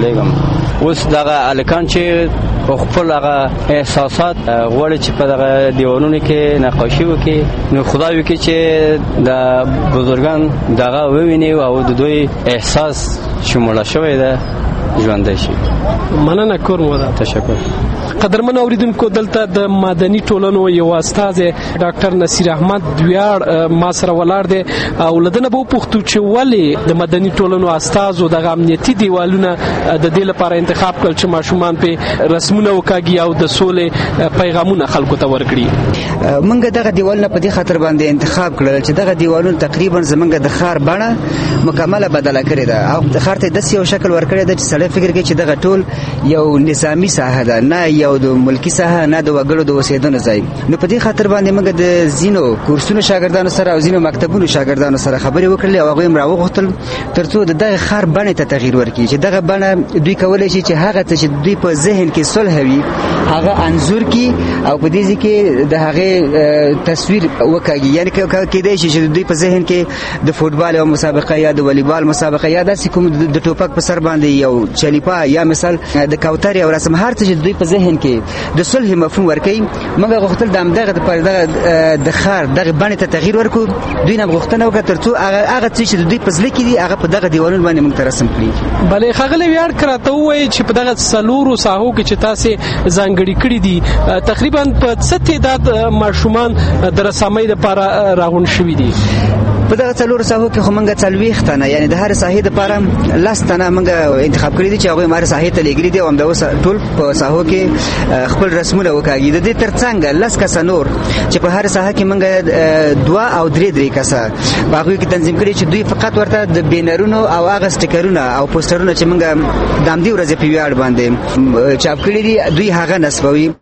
خوشاله اوس دغه الکان چې خپل هغه احساسات غوړي چې په دغه دیوالونو کې نقاشي وکړي نو خدای وکړي چې د بزرګان دغه وویني او د دوی احساس شموله شوی ده ژوندۍ شي.
مننه کوم ودا.
تشکر.
قدرمن اوریدونکو دلته د مدني ټولنو یو استاد ډاکټر نصیر احمد دویاړ ما سره ولاړ دی او لدنه به پوښتو چې ولې د مدني ټولنو استادو د امنیتي دیوالونه د دې لپاره انتخاب کړل چې ماشومان په رسمونه وکاږي او د سولې پیغامونه خلکو ته ورکړي.
موږ دغه دیوالونه په دې خاطر باندې انتخاب کړل چې دغه دیوالونه تقریبا زمونږ د ښار بڼه مکمله بدله کړې ده او د ښار ته داسې یو شکل ورکړی ده چې سړی فکر کوي چې دغه ټول یو نظامی ساحه ده، نه یو د ملکی ساحه، نه د وګړو د اوسېدنې ځای. نو په دې خاطر باندې موږ د زینو کورسونو شاګردانو سره او زینو مکتبونو شاګردانو سره خبرې وکړلې او هغوی هم راوغوښتل ترڅو د دغه ښار بڼې ته تغییر ورکړي چې دغه بڼه دوی کولی شي چې هغه څه چې دوی په ذهن کې صلح وي هغه انځور کړي او په دې ځای کې د هغې تصویر وکاږي. یعنې کېدای شي چې دوی په ذهن کې د فوټبال یو مسابقه یا د والیبال مسابقه یا داسې کوم د ټوپک په سر باندې یو چلیپا یا مثال د کوترې او رسم هر څه چې دوی په ذهن کې د صلح مفهوم ورکوي. موږ غوښتل د همدغه د ښار دغه بڼې ته تغییر ورکړو. دوی نه غوښتنه وکړه ترڅو هغه څه چې دوی په زړه کې دي هغه په دغه دیوالونو باندې موږ ته رسم کړي.
بلې ښاغلی ویاړ که راته ووایي چې په دغه څلورو ساحو کې چې تاسې ځانګړي کړي دي تقریبا په څه تعداد ماشومان د رسامۍ لپاره راغونډ شوي دي؟
په دغه څلورو ساحو کې خو موږ څلوېښت تنه یعنې د هرې ساحې دپاره لس تنه موږ انتخاب کړي دي چې هغوی هرې ساحې ته لېږلي دي او همدغه ټول په ساحو کې خپل رسمونه وکاږي. د دې تر څنګ لس کسه نور چې په هرې ساحه کې موږ دوه او درې درې کسه په هغوی کې تنظیم کړي چې دوی فقط ورته د بینرونو او هغه سټیکرونه او پوسټرونه چې موږ د همدې ورځې په ویاړ باندې چاپ کړي دي دوی هغه نصبوي.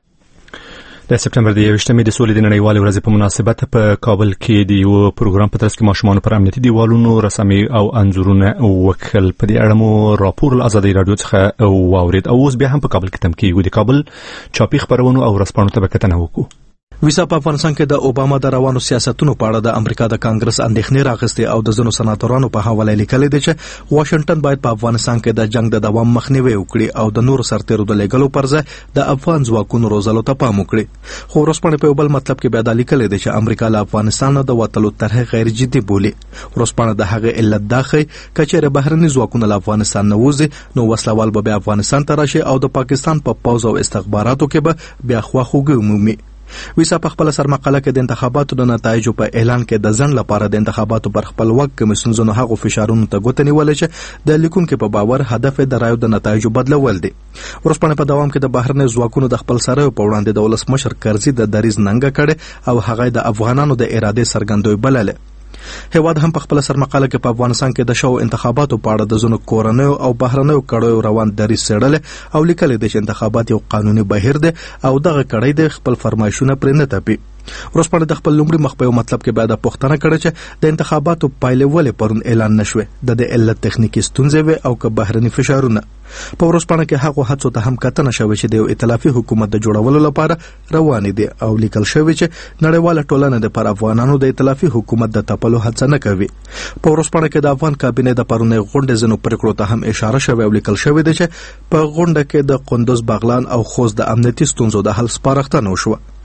د سپټمبر د یوویشتمې د سولې د نړیوالې ورځې په مناسبت په کابل کې د یو پروګرام په ترڅ کې ماشومان پر امنیتي دیوالونو رسمي او انځورونه وکړل. په دې اړه مو راپور له ازادي رادیو څخه واورید او اوس بیا هم په کابل کې تم کېږي. د کابل چاپي خبرونو او رسپانو ته کتنه وکړو.
ویسا په افغانستان کې د اوباما د روانو سیاستونو په اړه د امریکا د کانګرس اندېښنې راغستې او د ځینو سناتورانو په حواله لیکلي دي چې واشنگټن باید په افغانستان کې د جنگ د دوام مخنیوي وکړي او د نورو سرتیرو د لېږلو پر ځای د افغان ځواکونو روزلو ته پام وکړي. خو ورسپانې په بل مطلب کې بیا دا لیکلي دي چې امریکا له افغانستان د وتلو طرح غیر جدي بولي. ورسپانې د هغه علت دا ښيي چې بهرني ځواکونه له افغانستان نه وځي نو وسلوال به افغانستان ته راشي او د پاکستان په پوځ او استخباراتو کې به بیا خواخوږي عمومي. ویسا په خپل سرمقاله کې د انتخاباتو د نتایجو په اعلان کې د ځن لپاره د انتخاباتو پر خپلواک کمیسیون زنه هغو فشارونو ته ګوته نیولې چې د لیکونکو په باور هدف د رایو د نتایجو بدلول دي. ورسپانې په دوام کې د بهرني ځواکونو د خپل سره په وړاندې د ولسمشر کرزي د دریز ننګه کړي او هغه د افغانانو د اراده څرګندوي بلله. هیواد هم په خپل سرمقاله کې په افغانستان کې د شو انتخاباتو په اړه د زونو کورنیو او بهرنیو کړهو روان دریز سړل او لیکل دي چې انتخابات یو قانوني بهیر دي او دغه کړهي د خپل فرمایشونه پرې نه تپي. ورسپانې د خپل لومړي مخ په مطلب کې بعد پوښتنه کړې چې د انتخاباتو پایلې ولې پرون اعلان نشوي د د علت تخنیکی ستونزې او که بهرني فشارونه. په ورسپانې کې هغه هڅو ته هم کتنه شوې چې د ائتلافي حکومت د جوړولو لپاره روان دي او لیکل شوی چې نړیواله ټولنه د پر افغانانو د ائتلافي حکومت د تپلو هڅه نه کوي. په ورسپانې کې د افغان کابینه د پرونی غونډې زنو پریکړو ته هم اشاره شوې او لیکل شوی دی چې په غونډه کې د قندوز بغلان او خوست د امنیتي ستونزو د حل سپارښتنه وشوه.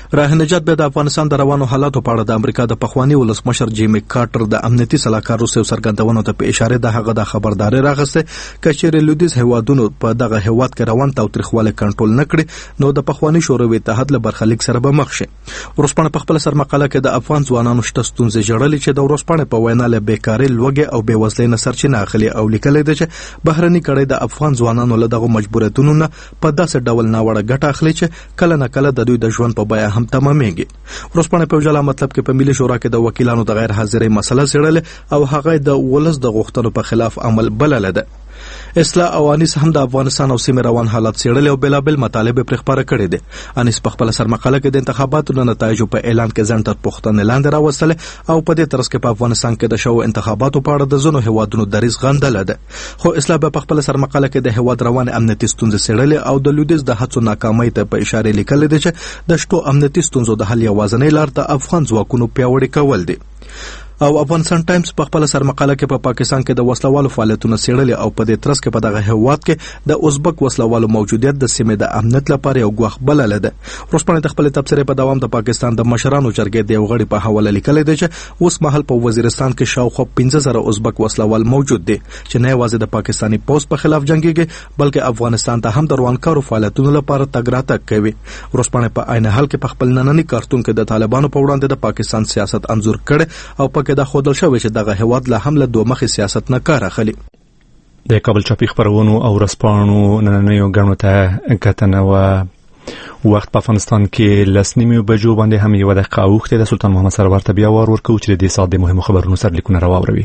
راه نجات به د افغانستان د روانو حالاتو په اړه د امریکا د پخوانی ولسمشر جیمی کارټر د امنیتي صلاحکار روسیو څرګندونو ته په اشاره د هغه د خبرداري راغسته کچېر لویدیز هیوادونو په دغه هیواد کې روان تاوتریخواله کنټرول نکړي نو د پخوانی شوروي اتحاد له برخلیک سره به مخ شي. ورسپانه په خپل سرمقاله کې د افغان ځوانانو شته ستونزې جوړلې چې د ورسپانه په وینا له بیکاری لوګي او بېوزلۍ نه سرچینه اخلي او لیکل دي چې بهرني کړي د افغان ځوانانو له دغه مجبوریتونو نه په داسې ډول ناوړه ګټه اخلي چې کله نه کله د دوی د ژوند په بیه هم تمامېږي. ورسپانه په جلا مطلب کې په ملي شورا کې د وکیلانو د غیر حاضرۍ مسله څېړلې او هغه د ولس د غوښتنو په خلاف عمل بلله ده. اصلاح او انیس هم د افغانستان او سیمې روان حالات څېړلې او بېلابېل مطالب پرې خپاره کړي دي. انیس په خپل سرمقاله کې د انتخاباتو د نتایجو په اعلان کې ځان تر پوښتنې لاندې راوستلې او په دې ترڅ کې په افغانستان کې د شوو انتخاباتو په اړه د ځینو هیوادونو دریځ غندلی ده. خو اصلاح په خپل سرمقاله کې د هیواد روان امنیتي ستونزې څېړلې او د لویدیځ د هڅو ناکامۍ ته په اشاره لیکلې ده چې د شتو امنیتي ستونزو د حل یوازینۍ لار د افغان ځواکونو پیاوړي کول دي. او افغانستان ټایمز په خپل سرمقاله کې په پاکستان کې د وسلوالو فعالیتونه څېړلي او په دې ترڅ کې په دغه هیواد کې د ازبک وسلوالو موجودیت د سیمې د امنیت لپاره یو ګواښ بللی ده. ورسپانه د خپل تبصرې په دوام د پاکستان د مشرانو جرګې د یو غړي په حواله لیکلی دی چې اوس مهال په وزیرستان کې شاوخوا پنځه زره ازبک وسلوال موجود دي چې نه یوازې د پاکستاني پوځ په خلاف جنګېږي بلکې افغانستان ته هم د روانکارو فعالیتونو لپاره تګ راتګ کوي. ورسپانه په عین حال کې په خپل ننني کارتون کې د طالبانو په وړاندې د پاکستان سیاست انځور کړي او پکې د خودل شوی دغه هیواد له حمله دوه مخي سیاست نه کار اخلي.
د کابل چاپی خبرونو او رسپانو نننیو غنو ته کتنه و وخت په افغانستان کې لسنیمو بجو باندې هم یو دقیقه اوخته د سلطان محمد سرور ته بیا وار ورکو چې د ساده مهمو خبرونو سره لیکونه راوړي.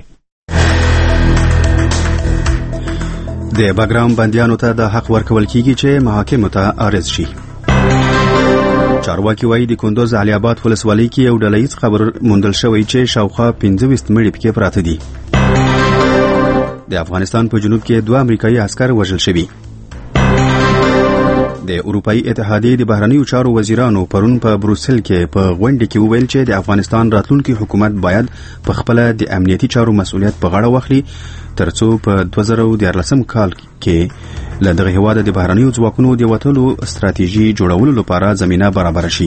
د باګرام بندیانو ته د حق ورکول کیږي چې محاکمو ته عرض شي. چارواکي وایي د کندوز علي آباد ولسوالۍ کې یو ډلهییز قبر موندل شوی چې شاوخوا پنځه ویشت مړي پکې پراته دي. د افغانستان په جنوب کې دوه امریکایي عسکر وژل شوي. د اروپایي اتحادیې د بهرنیو چارو وزیرانو پرون په بروسل کې په غونډه کې وویل چې د افغانستان راتلونکي حکومت باید په خپل د امنیتي چارو مسؤلیت په غاړه واخلي ترڅو په دوه زره دیارلسم کال کې له دغه هیواد د بهرنیو ځواکونو د وتلو ستراتیژي جوړولو لپاره زمینه برابر شي.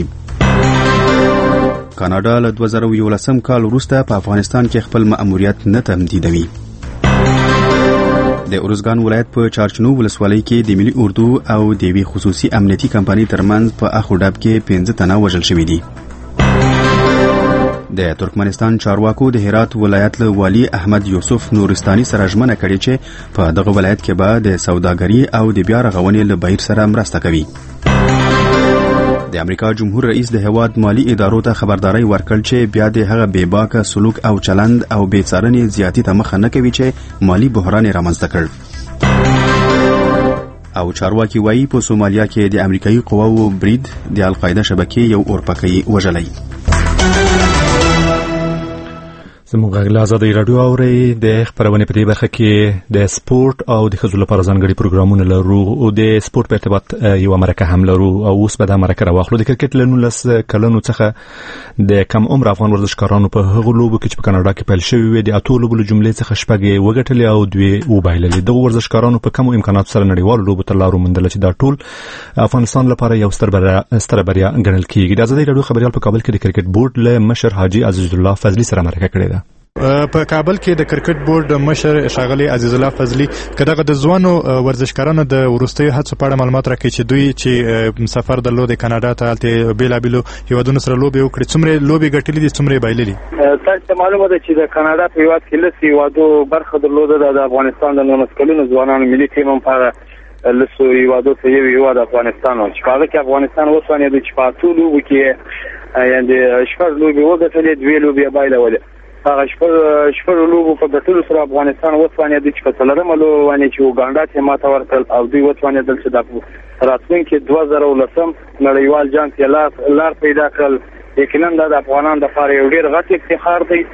کاناډا له دوه زره یولسم کال وروسته په افغانستان کې خپل مأموریت نه تمدیدوي. د ارزګان ولایت په چارچنو ولسوالۍ کې د ملي اردو او د یوې خصوصي امنیتي کمپنۍ ترمنځ په اخو ډب کې پنځه تنه وژل شوي دي. د ترکمنستان چارواکو د هرات ولایت له والي احمد یوسف نورستاني سره ژمنه کړې چې په دغه ولایت کې به د سوداګري او د بیا رغونې له بهیر سره مرسته کوي. د امریکا جمهور رئیس د هیواد مالی ادارو ته خبرداري ورکړ چې بیا د هغه بېباکه سلوک او چلند او بې څارنې زیاتې ته مخه نه کوي چې مالی بحران رامنځته کړ. او چارواکي وایي په سومالیا کې د امریکایي قواوو برید د القاعده شبکې یو اورپکی وژلی.
زموږ غږ آزادي رادیو اوري د خبرونه په دې برخه کې د سپورت او د ښځو لپاره ځانګړي پروګرامونه لرو او د سپورت په ارتباط یو مرکه هم لرو او اوس به د مرکه راوخلو. د کرکټ له نولس کلونو څخه د کم عمر افغان ورزشکارانو په هغو لوبو کې چې په کاناډا کې پیل شوې وې د اتو لوبو جملې څخه شپږ وګټلې او دوی وبایللې. دغه ورزشکارانو په کوم امکانات سره نړیوالو لوبو ته لارو موندل چې دا ټول افغانستان لپاره یو ستر بریا ګڼل کیږي. د آزادي رادیو خبريال په کابل کې د کرکټ بورډ له مشر حاجی عزیز الله فضلی سره مرکه کړې ده.
په کابل کې د کرکټ بورډ مشر ښاغلي عزیز الله فضلی کداغه د ځوانو ورزشکارانو د ورستۍ هڅو په اړه معلومات راکړي چې دوی چې سفر درلود کاناډا ته الته بیلابیلو هیوادونو سره لوبي وکړي څومره لوبي ګټلې دي څومره بایللې.
تاسو معلومه ده چې د کاناډا په هیواد کې لسی هیوادو برخه درلود د افغانستان د نولس کلونو ځوانانو ملي ټیم هم په لسو هیوادو ته یو هیواد افغانستان او چې هغه کې افغانستان وسونه د چپاتو لوبو کې یعنی شپږ لوبي وګټلې دوی لوبي بایلولې. هغه شپږ لوبو په ګټلو سره افغانستان وسوانه د چې په څلورم لوبه چې وګانډا ته ماته ورکړل او دوی وسوانه دل چې د راتلونکي دوه زره ولسم نړیوال جام کې لار پیدا کړل. یقینا د افغانانو لپاره یو ډیر غټ افتخار دی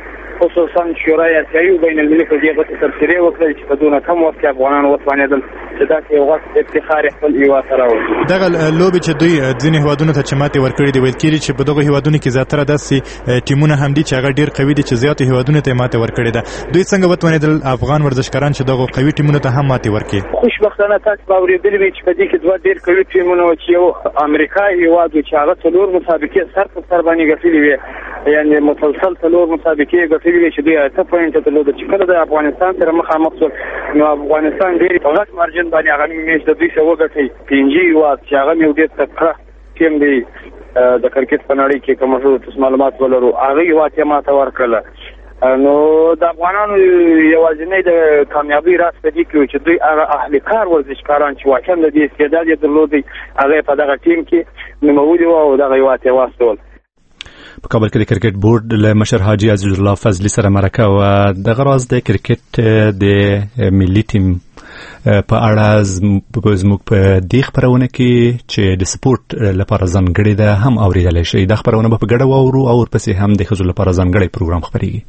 خصوصا شورای اسیایي بین المللي په دې غوښتنه تبصرې وکړي چې په دونه کم وخت کې افغانان وسوانېدل چې دا یو وخت افتخار خپل هیواد سره و.
دغه لوبې چې دوی ځینې هیوادونو ته چې ماتې ورکړې دي ویل کېږي چې په دغه هیوادونو کې زیاتره داسې ټیمونه هم دي چې هغه ډېر قوي دي چې زیاتو هیوادونو ته ماتې ورکړې ده. دوی څنګه وتوانېدل افغان ورزشکاران چې دغه قوي ټیمونو ته هم ماتې ورکړي؟
خوشبختانه تاسو به اورېدلي وي چې په دې کې دوه ډېر قوي ټیمونه وو چې یو امریکا هیواد و چې هغه څلور مسابقې سر په سر باندې ګټلې وې، یعنې مسلسل څلور مسابقې ګټلې وې چې دوی اته پوینټه درلوده. چې کله د افغانستان سره مخامخ شول نو افغانستان ډېر په غټ مارجن باندې هغه میچ د دوی سره وګټئ. پینجي هیواد چې هغه یو ډېر تکړه ټیم دی د کرکټ په نړۍ کې که موږ تاسو معلومات ولرو، هغه هیواد یې ماته ورکړله. نو د افغانانو یوازینی د کامیابی راز په دې کې چې دوی هغه اهل کار ورزشکاران چې واقعا د دې استعداد یې درلودی هغه په دغه ټیم کې نومولي وو او دغه هیواد ته واستول.
په کابل کې د کرکټ بورډ له مشر حاجی عزیز الله فضلی سره مرکه و د غراز د کرکټ د ملي ټیم په اړه زموږ په دې خبرونه کې چې د سپورت لپاره ځانګړې ده هم اوریدل شي. د خبرونه په ګډه واورو او ورپسې هم د ښځو لپاره ځانګړی پروګرام خبريږي.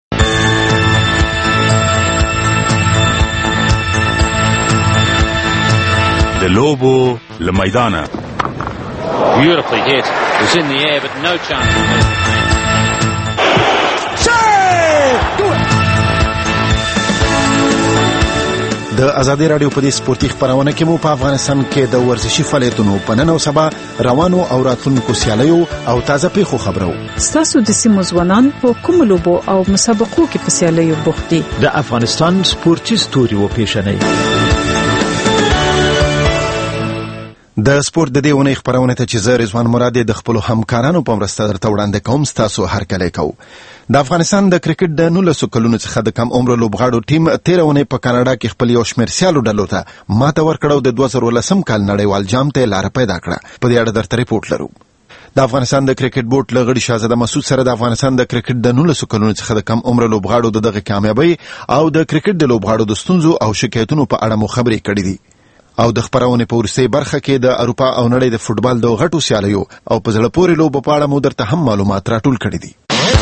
د لوبو له میدانه
Beautifully hit. It was in the air, but no chance.
د ازادي رادیو په دې سپورتي خبرونه کې مو په افغانستان کې د ورزشي فعالیتونو په نن او سبا روانو او راتلونکو سیالیو او تازه پیښو خبرو.
ستاسو د سیمو ځوانان په کوم لوبو او مسابقو کې په سیالیو بوخت دي؟
د افغانستان سپورتي ستوري و پیژنئ.
د سپورت د دې ونې خبرونه ته چې زه رضوان مراد د خپل همکارانو په مرسته درته وړاندې کوم ستاسو هرکلی کوم. د افغانستان د کرکټ د نولسو کلونو څخه د کم عمر لوبغاړو ټیم تیر ونې په کاناډا کې خپل یو شمېر سیالو ډلو ته ماته ورکړه او د دوه زره ولسم کال نړیوال جام ته لار پیدا کړه. په دې اړه درته ریپورت لرو. د افغانستان د کرکټ بورډ له غړي شاهزاده مسعود سره د افغانستان د کرکټ د نولسو کلونو څخه د کم عمر لوبغاړو د دغه کامیابی او د کرکټ د لوبغاړو د ستونزو او شکایتونو په اړه مو خبرې کړې دي او د خبرونه په ورسې برخه کې د اروپا او نړۍ د فوتبال د غټو سیالیو او په زړه پورې لوبو په اړه مو درته هم معلومات راټول کړي دي.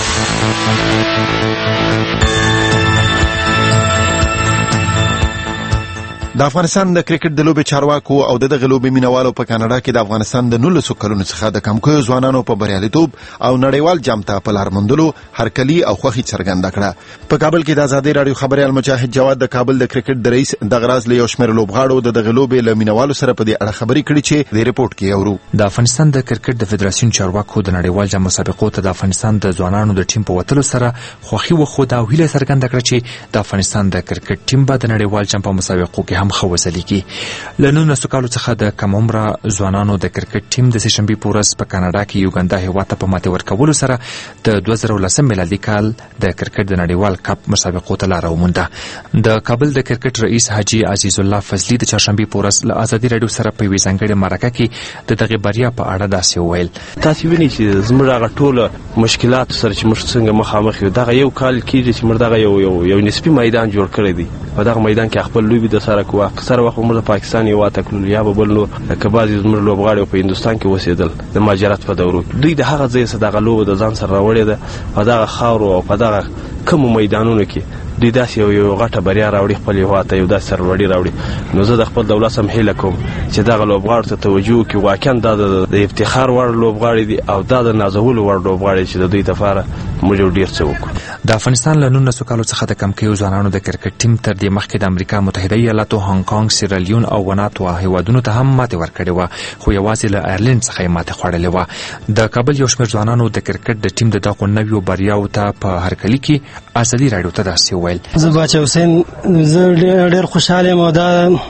د افغانستان د کرکټ د لوبې چارواکو او د دغه لوبې مینوالو په کاناډا کې د افغانستان د نولسو کلونو څخه د کمکویو ځوانانو په بریالیتوب او نړیوال جام ته په لار موندلو هرکلي او خوښي څرګنده کړه. په کابل کې د ازادي رادیو خبريال مجاهد جواد د کابل د کرکټ د رئیس د غراز له یو شمېر لوبغاړو د دغه لوبې له مینوالو سره په دې اړه خبرې کړې چې د ریپورت کې اورو.
د افغانستان د کرکټ د فدراسیون چارواکو د نړیوال جام مسابقو ته د افغانستان د ځوانانو د ټیم په وتلو سره خوښي وښوده او هیله څرګنده کړه چې د افغانستان د کرکټ ټیم به د نړیوال جام په مسابقو کې هم ښه وځلیږي. له نولسو کالو څخه د کم عمره ځوانانو د کرکټ ټیم د سهشنبې په ورځ په کاناډا کې یوګاندا هیواد ته په ماتې ورکولو سره د دوه زره ولسم میلادي کال د کرکټ د نړیوال کپ مسابقو ته لاره ومونده. د کابل د کرکټ رئیس حاجی عزیز الله فضلی د چهارشنبې په ورځ له ازادي رادیو سره په یوې ځانګړې مرکه کې د دغه بریا په اړه داسې وویل.
تاسو وینئ چې زموږ هغه ټوله مشکلات سره چې موږ څنګه مخامخ یو دغه یو کال کېږي چې موږ دغه یو یو یو نسبي میدان جوړ کړی دی. په دغه میدان کې خپل لوبي د سره کوه اکثر وخت موږ د پاکستان یو تکلل یا بل نو کبازي زموږ لوبغاړي په هندستان کې وسیدل د مهاجرت په دورو دوی د هغه ځای څخه دغه لوب د ځان سره راوړی ده په دغه خاور او په دغه کوم میدانونو کې دوی داسې یو یو غټه بریا راوړي خپل هیواد ته یو داسې سرلوړي راوړي. نو زه د خپل دولت سم هیله کوم چې دغه لوبغاړو ته توجه وکړي. واقعا دا د افتخار وړ لوبغاړي دي او دا د نازولو وړ لوبغاړي چې د دوی لپاره موږ ډیر څه وکړو.
د افغانستان له نولسو کالو څخه د کمکیو ځوانانو د کرکټ ټیم تر دې مخکې د امریکا متحده ایالاتو، هانګ کانګ، سیرالیون او وناتو هیوادونو ته هم ماتې ورکړې وه، خو یوازې له آیرلینډ څخه یې ماتې خوړلې وه. د کابل یو شمېر ځوانانو د کرکټ د ټیم د دغو نویو بریاو ته په هرکلي کې ازادي رادیو ته داسې وویل.
زه باچا حسین زه ډېر خوشحاله یم او دا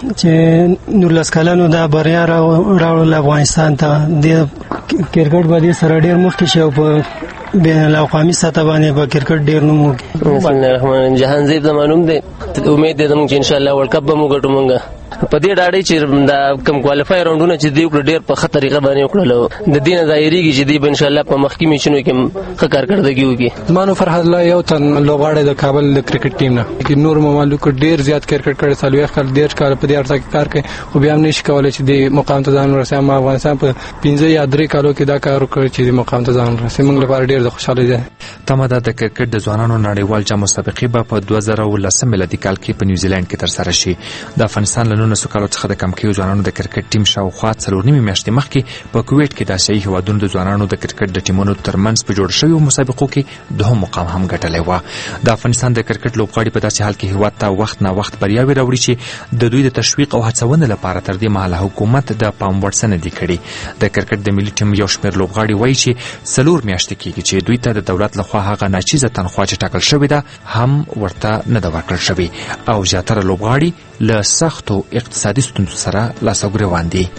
چې نولس کلنو دا بریا راوړل افغانستان ته. د کرکټ به دې سره ډېر مخکې شي او په بین الاقوامي سطح باندې په کرکټ ډېر نوم وکړي.
بسم الله الرحمن الرحیم. جهان زیب زمانوم دی، امید دې زموږ چې ان شاء الله ورلد کپ به موږ ګټو. موږ په دې ډاډې چې د کم کوالیفای راوندونه چې دی وکړ ډیر په خطر طریقه باندې وکړل د دین ظاهريږي چې دی ان شاء الله په مخکې میچنو کې ښه کارکړدګي وکړي.
زمانو فرحت الله یو تن لوبغاړی د کابل د کرکټ ټیم نه کې نور ممالک ډیر زیات کرکټ کړي سالوي خل ډیر کار په دې اړه کې کار کوي خو بیا هم نشي کولای چې د مقام ته ځان ورسوي. ما افغانستان په پنځه یا درې کالو کې دا کار وکړ چې د مقام ته ځان ورسوي. موږ لپاره ډیر د خوشاله دي.
تمه ده د کرکټ د ځوانانو نړیوال جام مسابقې به په دوه زره ولس میلادي کال کې په نیوزیلند کې ترسره شي. د افغانستان له نولسو کالو څخه د کم کیو ځوانانو د کرکټ ټیم شاوخوا څلور نیمې میاشتې مخکې په کویټ کې د آسیایي هیوادونو د ځوانانو د کرکټ د ټیمونو ترمنځ په جوړ شویو مسابقو کې دوهم مقام هم ګټلی و. د افغانستان د کرکټ لوبغاړي په داسې حال کې هیواد ته وخت نا وخت بریاوې راوړي چې د دوی د تشویق او هڅونې لپاره تر دې مهاله حکومت د پام وړ څه نه دي کړي. د کرکټ د ملي ټیم یو شمېر لوبغاړي وایي چې څلور میاشتې کېږي چې دوی ته د دولت لخوا هغه ناچیزه تنخوا چې ټاکل شوې ده هم ورته نه ده ورکړل شوې او زیاتره لوبغاړي له سختو اقتصادي ستونزو سره لاس او ګرېوان دي.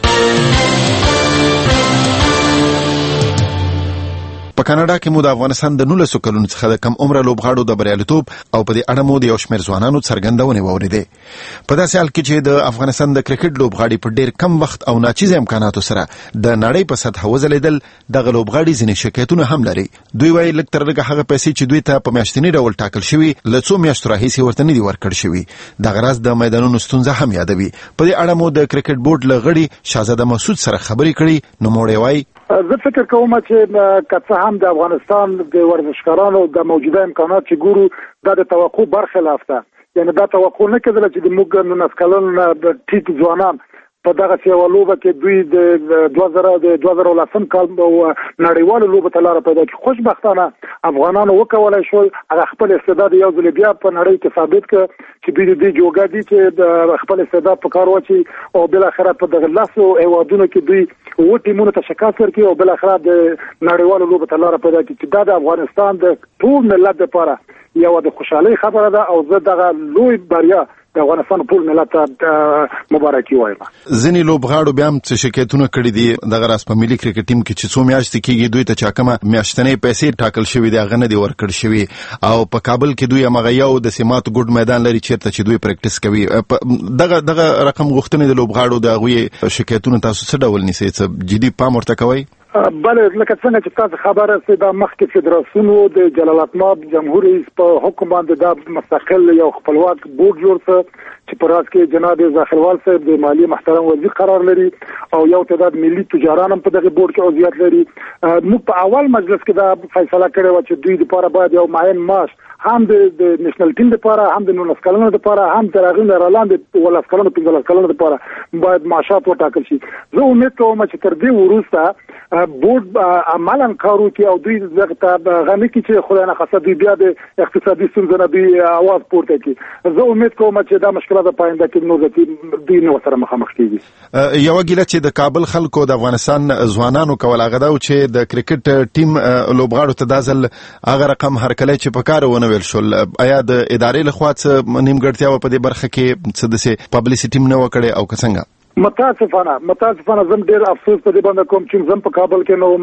په کاناډا کې مو د افغانستان د نولسو کلونو څخه د کم عمره لوبغاړو د بریالیتوب او په دې اړه مو د یو شمېر ځوانانو څرګندونې واورېدې. په داسې حال کې چې د افغانستان د کرکټ لوبغاړي په ډېر کم وخت او ناچیزه امکاناتو سره د نړۍ په سطحه وځلېدل دغه لوبغاړي ځینې شکایتونه هم لري. دوی وایي لږ تر لږه هغه پیسې چې دوی ته په میاشتني ډول ټاکل شوي له څو میاشتو راهیسې ورته نه دي ورکړل شوي. دغه راز د میدانونو ستونزه هم یادوي. په دې اړه مو د کرکټ بورډ له غړي شهزاده مسعود سره خبرې کړي. نوموړی وایي
زه فکر کوم چې که هم د افغانستان د ورزشکارانو د موجوده امکانات چې ګورو دا د توقع برخلاف ده. یعنی دا توقع نه کېدله چې د موږ نولس کلن د ټیټ ځوانان په دغه یوه لوبه کې دوی د دوه زره د دوه زره ولسم کال نړیوالو لوبو ته لاره پیدا کړي. خوشبختانه افغانانو وکولی شول هغه خپل استعداد یو ځل بیا په نړۍ کې ثابت کړ چې دوی د دې جوګه دي چې د خپل استعداد په کار واچي او بالاخره په دغه لسو هیوادونو کې دوی اووه ټیمونو ته شکست ورکړي او بالاخره د نړیوالو لوبو ته لاره پیدا کړي چې دا د افغانستان د ټول ملت لپاره یو د خوشحالۍ خبره ده او زه دغه لوی بریا د افغانستان ټول ملت ته مبارکي وایم.
ځینې لوبغاړو بیا هم څه شکایتونه کړي دي دغه راز په ملي کرکټ ټیم کې چې څو میاشتې کېږي دوی ته چې کومه میاشتنۍ پیسې ټاکل شوي دي هغه نه دي ورکړل شوي او په کابل کې دوی هماغه یو د سیمات ګډ میدان لري چېرته چې دوی پریکټس کوي. دغه دغه رقم غوښتنې د لوبغاړو د هغوی شکایتونه تاسو څه ډول نیسئ؟ څه جدي پام ورته کوئ؟
بله لکه څنګه چې تاسو خبره سي دا مخکې فدراسیون و د جلال اباد جمهور رئیس په حکم باندې دا مستقل یو خپلواک بورډ جوړ څه چې په راز کې جناب ظاهروال صاحب د مالی محترم وزیر قرار لري او یو تعداد ملي تجاران هم په دغه بورډ کې عضویت لري. موږ په اول مجلس کې دا فیصله کړې وه چې دوی لپاره باید یو معین معاش هم د نېشنل ټیم لپاره هم د نولس کلنو لپاره هم تر هغې نه رالاندې ولس کلنو پنځلس کلنو لپاره باید معاشات وټاکل شي. زه امید کوم چې تر دې وروسته بورډ عملاً کار وکړي او دوی دغه ته هغه نه کړي چې خدای نخواسته دوی بیا د اقتصادي ستونزو نه دوی اواز پورته کړي. زه امید کوم چې دا مشکلات په آینده کې نور دوی نه ورسره مخامخ کېږي.
یوه ګیله چې د کابل خلکو د افغانستان ځوانانو کول هغه دا و چې د کرکټ ټیم لوبغاړو ته دا ځل هغه رقم هرکلی چې په کار ونه ویل شول. آیا د ادارې لخوا څه نیمګړتیاوه په دې برخه کې څه داسې پبلیسټي هم نه وه کړې او که څنګه؟
متاسفانه متاسفانه زم ډېر افسوس په دې باندې کوم چې زم په کابل کې نه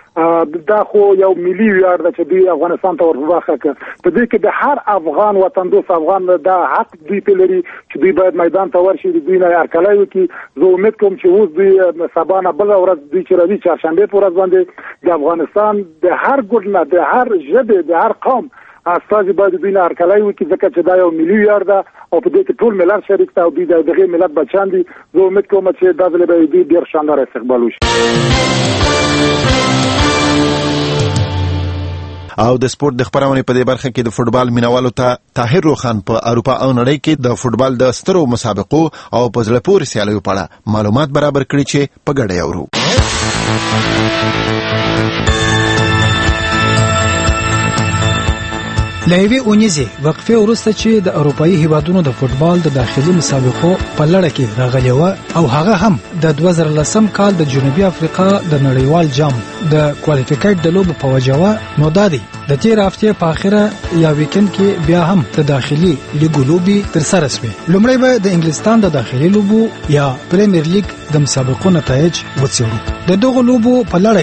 وم. دا خو یو ملي ویاړ ده چې دوی افغانستان ته ورواخه کړ. په دې کې د هر افغان وطندوس افغان دا حق دوی په لري چې دوی باید میدان ته ورشي دوی نه هرکلی وکړي. زه امید کوم چې اوس دوی سبا نه بله ورځ دوی چې راځي چهارشنبې په ورځ باندې د افغانستان د هر ګوټ نه د هر ژبې د هر قوم استازي باید دوی نه هرکلی وکړي ځکه چې دا یو ملي ویاړ ده او په دې کې ټول ملت شریک ده او دوی د دغې ملت بچیان دي. زه امید کوم چې دا ځل به دوی ډېر شاندار استقبال وشي.
او د سپورت د خبرونې په دې برخه کې د فوټبال مینوالو ته طاهر روخان په اروپا او نړۍ کې د فوټبال د سترو مسابقو او په زړه پورې سیالیو په اړه معلومات برابر کړي چې په ګډه اورو.
له یوې اونیزې وقفې وروسته چې د اروپایي هیوادونو د فوټبال د داخلي مسابقو په لړه کې راغلې وه او هغه هم د دوه زره لسم کال د جنوبي افریقا د نړیوال جام د کوالفیکیټ د لوبو په وجه وه نو دا دی د تېرې هفتې په آخره یا ویکند کې بیا هم د داخلي لیګو لوبې ترسره سوې. لومړی به د انګلستان د داخلي لوبو یا پریمیر لیګ د مسابقو نتایج وڅېړو. د دغو لوبو په لړه کې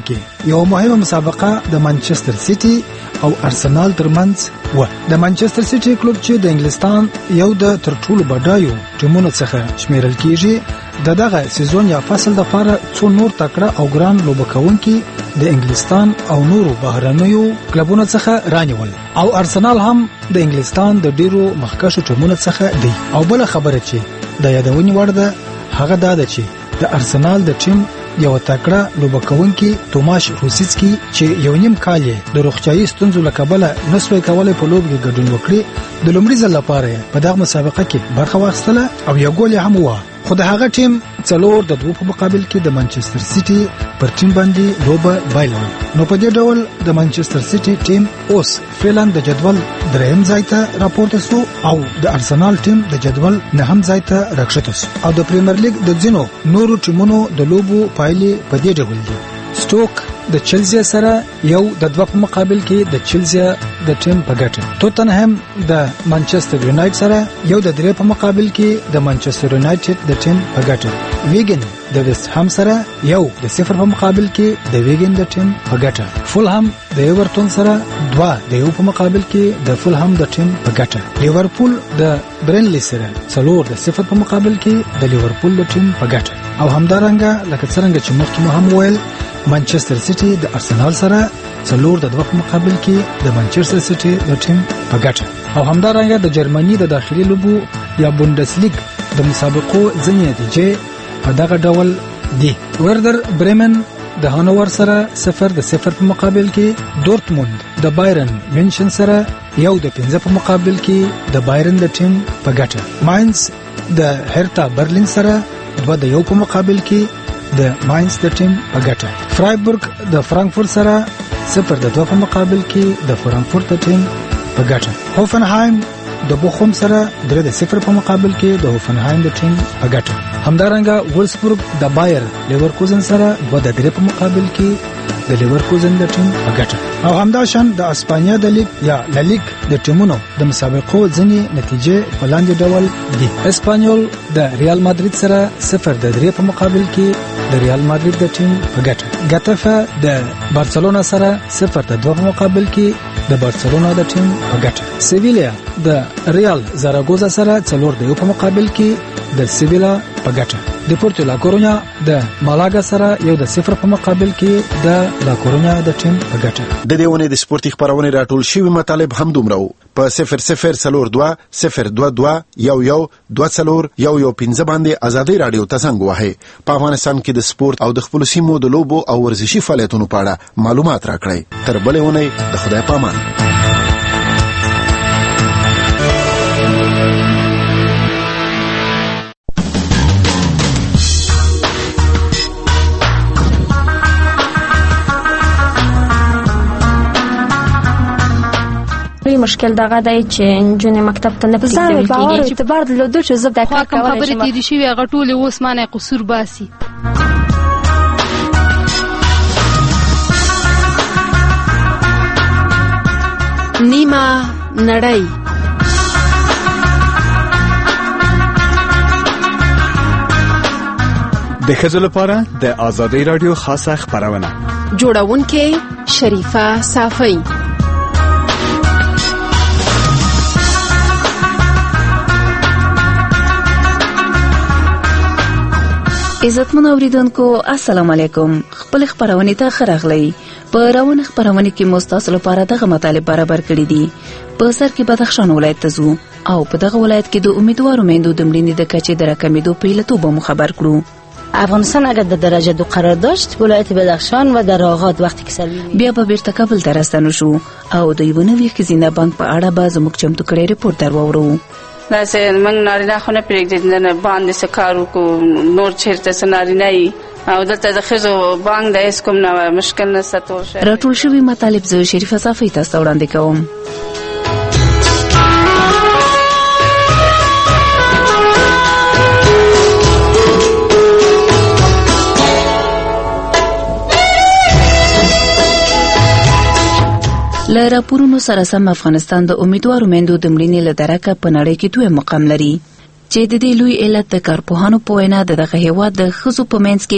یو مهمه مسابقه د منچستر سیټي او ارسنال ترمنځ و. د منچستر سیټي کلوب چې د انګلستان یو د تر ټولو بډایو ټیمونو څخه شمیرل کیږي د دغه سیزون یا فصل د لپاره څو نور تکړه او ګران لوبکونکي د انګلستان او نورو بهرنیو کلبونو څخه رانیول او ارسنال هم د انګلستان د ډیرو مخکښو ټیمونو څخه دی. او بل خبره چې د یادونې وړ ده هغه دا ده چې د ارسنال د ټیم یو تکړه لوبکونکي توماش روسیسکی چې یو نیم کال د روغتیايي ستونزو له کبله نسوي کولای په لوب کې ګډون وکړي د لومړي ځل لپاره په دغه مسابقه کې برخه واخیستله او یو ګول هم و. خو د هغه ټیم څلور د دوه په مقابل کې د منچستر سیټي پر ټیم باندې لوبه بایلول. نو په دې ډول د منچستر سیټي ټیم اوس فعلا د جدول دریم ځای ته راپورته سو او د ارسنال ټیم د جدول نهم ځای ته راکښته سو او د پریمیر لیګ د ځینو نورو ټیمونو د لوبو پایلې په دې ډول دي. سټوک د چلزی سره یو د دوه په مقابل کې د چلزی د ټیم په ګټه، توتنهم د مانچستر یونایټډ سره یو د درې په مقابل کې د مانچستر یونایټډ د ټیم په ګټه، ویګن د ویست هام سره یو د صفر په مقابل کې د ویګن د ټیم په ګټه، فولهام د ایورټون سره دوه د یو په مقابل کې د فولهام د ټیم په ګټه، لیورپول د برنلی سره څلور د صفر په مقابل کې د لیورپول د ټیم په ګټه، او همدارنګه لکه څنګه چې مخکې مو هم ویل مانچستر سیټي د ارسنال سره څلور د دوه په مقابل کې د مانچستر سیټي د ټیم په ګټه، او همدارنګه د جرمني د داخلي لوبو یا بوندسلیګ د مسابقو ځینې نتیجې په دغه ډول دي. وردر برمن د هانوور سره صفر د صفر په مقابل کې، دورتموند د بایرن مینشن سره یو د پنځه په مقابل کې د بایرن د ټیم په ګټه، ماینز د هرتا برلین سره دوه د یو په مقابل کې د ماینز د ټیم په ګټه، فرایبورګ د فرانکفورت سره صفر د دوه په مقابل کې د فرانکفورت د ټیم په ګټه، هوفنهایم د بوخوم سره درې د صفر په مقابل کې د هوفنهایم د ټیم په ګټه، همدارنګه وولسبورګ د بایر لیورکوزن سره دوه د درې په مقابل کې د لیورکوزن د ټیم په ګټه، او همداشان د اسپانیا د لیګ یا لالیګ د ټیمونو د مسابقو ځینې نتیجې په لاندې ډول دي. اسپانیول د ریال مادرید سره صفر د درې په مقابل کې د ریال مادرید د ټیم په ګټه، ګتافه د بارسلونا سره صفر د دوه په مقابل کې د بارسلونا د ټیم په ګټه، سیویلیا د ریال زاراګوزا سره څلور د یو په مقابل کې د سیویلا په ګټه، دیپورتیو لا کورونیا د مالاګا سره یو د صفر په مقابل کې د لا کورونیا د ټیم په ګټه.
د دې ونې د سپورتي خبرونه راټول شوی مطالب هم دومره وو په صفر صفر څلور دوه صفر دوه دوه یو یو دوه څلور یو یو پنځه باندې ازادي رادیو ته څنګه وهي په افغانستان کې د سپورت او د خپل سیمو د لوبو او ورزشي فعالیتونو په اړه معلومات راکړئ. تر بلې ونې د خدای پامان.
مشکل دغه دی چې جون مکتب ته نه پریږدل کیږي چې اعتبار درلودل چې زه د کار کولای شم.
خبرې تیری شوی هغه ټول اوس مانه قصور باسي. نیمه نړۍ
د ښځو لپاره د آزادۍ رادیو خاصه خبرونه
جوړونکې شریفه صافی.
عزتمن اوریدونکو السلام علیکم. خپل خبرونه ته خراغلی. په روان خبرونه کې مستاصل لپاره دغه مطالب برابر کړی دي. په سر کې بدخشان ولایت ته ځو او په دغه ولایت کې د امیدوارو میندو د مړینې د کچې د راکمېدو په اړه توبه مو خبر کړو.
افغانستان اگر در درجه دو قرار داشت ولایت بدخشان و در آغاز وقتی که سلوی
بیا به بیرته کابل ته راستنو شو او د یو نوي خزینه بانک په اړه به زموږ چمتو کړی رپورټ درواورو.
داسې موږ نارینه خو نه پرېږدي نه باندې څه کار وکړو نور چېرته څه نارینه یي او دلته د ښځو بانک د هېڅ کوم نه مشکل نشته ټول شی.
راټول شوي مطالب زه شریفه صافی تاسو ته وړاندې کوم. له راپورونو سره سم افغانستان د امیدوارو میندو د مړینې له درکه په نړۍ کې دویم مقام لري چې د دې لوی علت د کارپوهانو په وینا د دغه هیواد د ښځو په منځ کې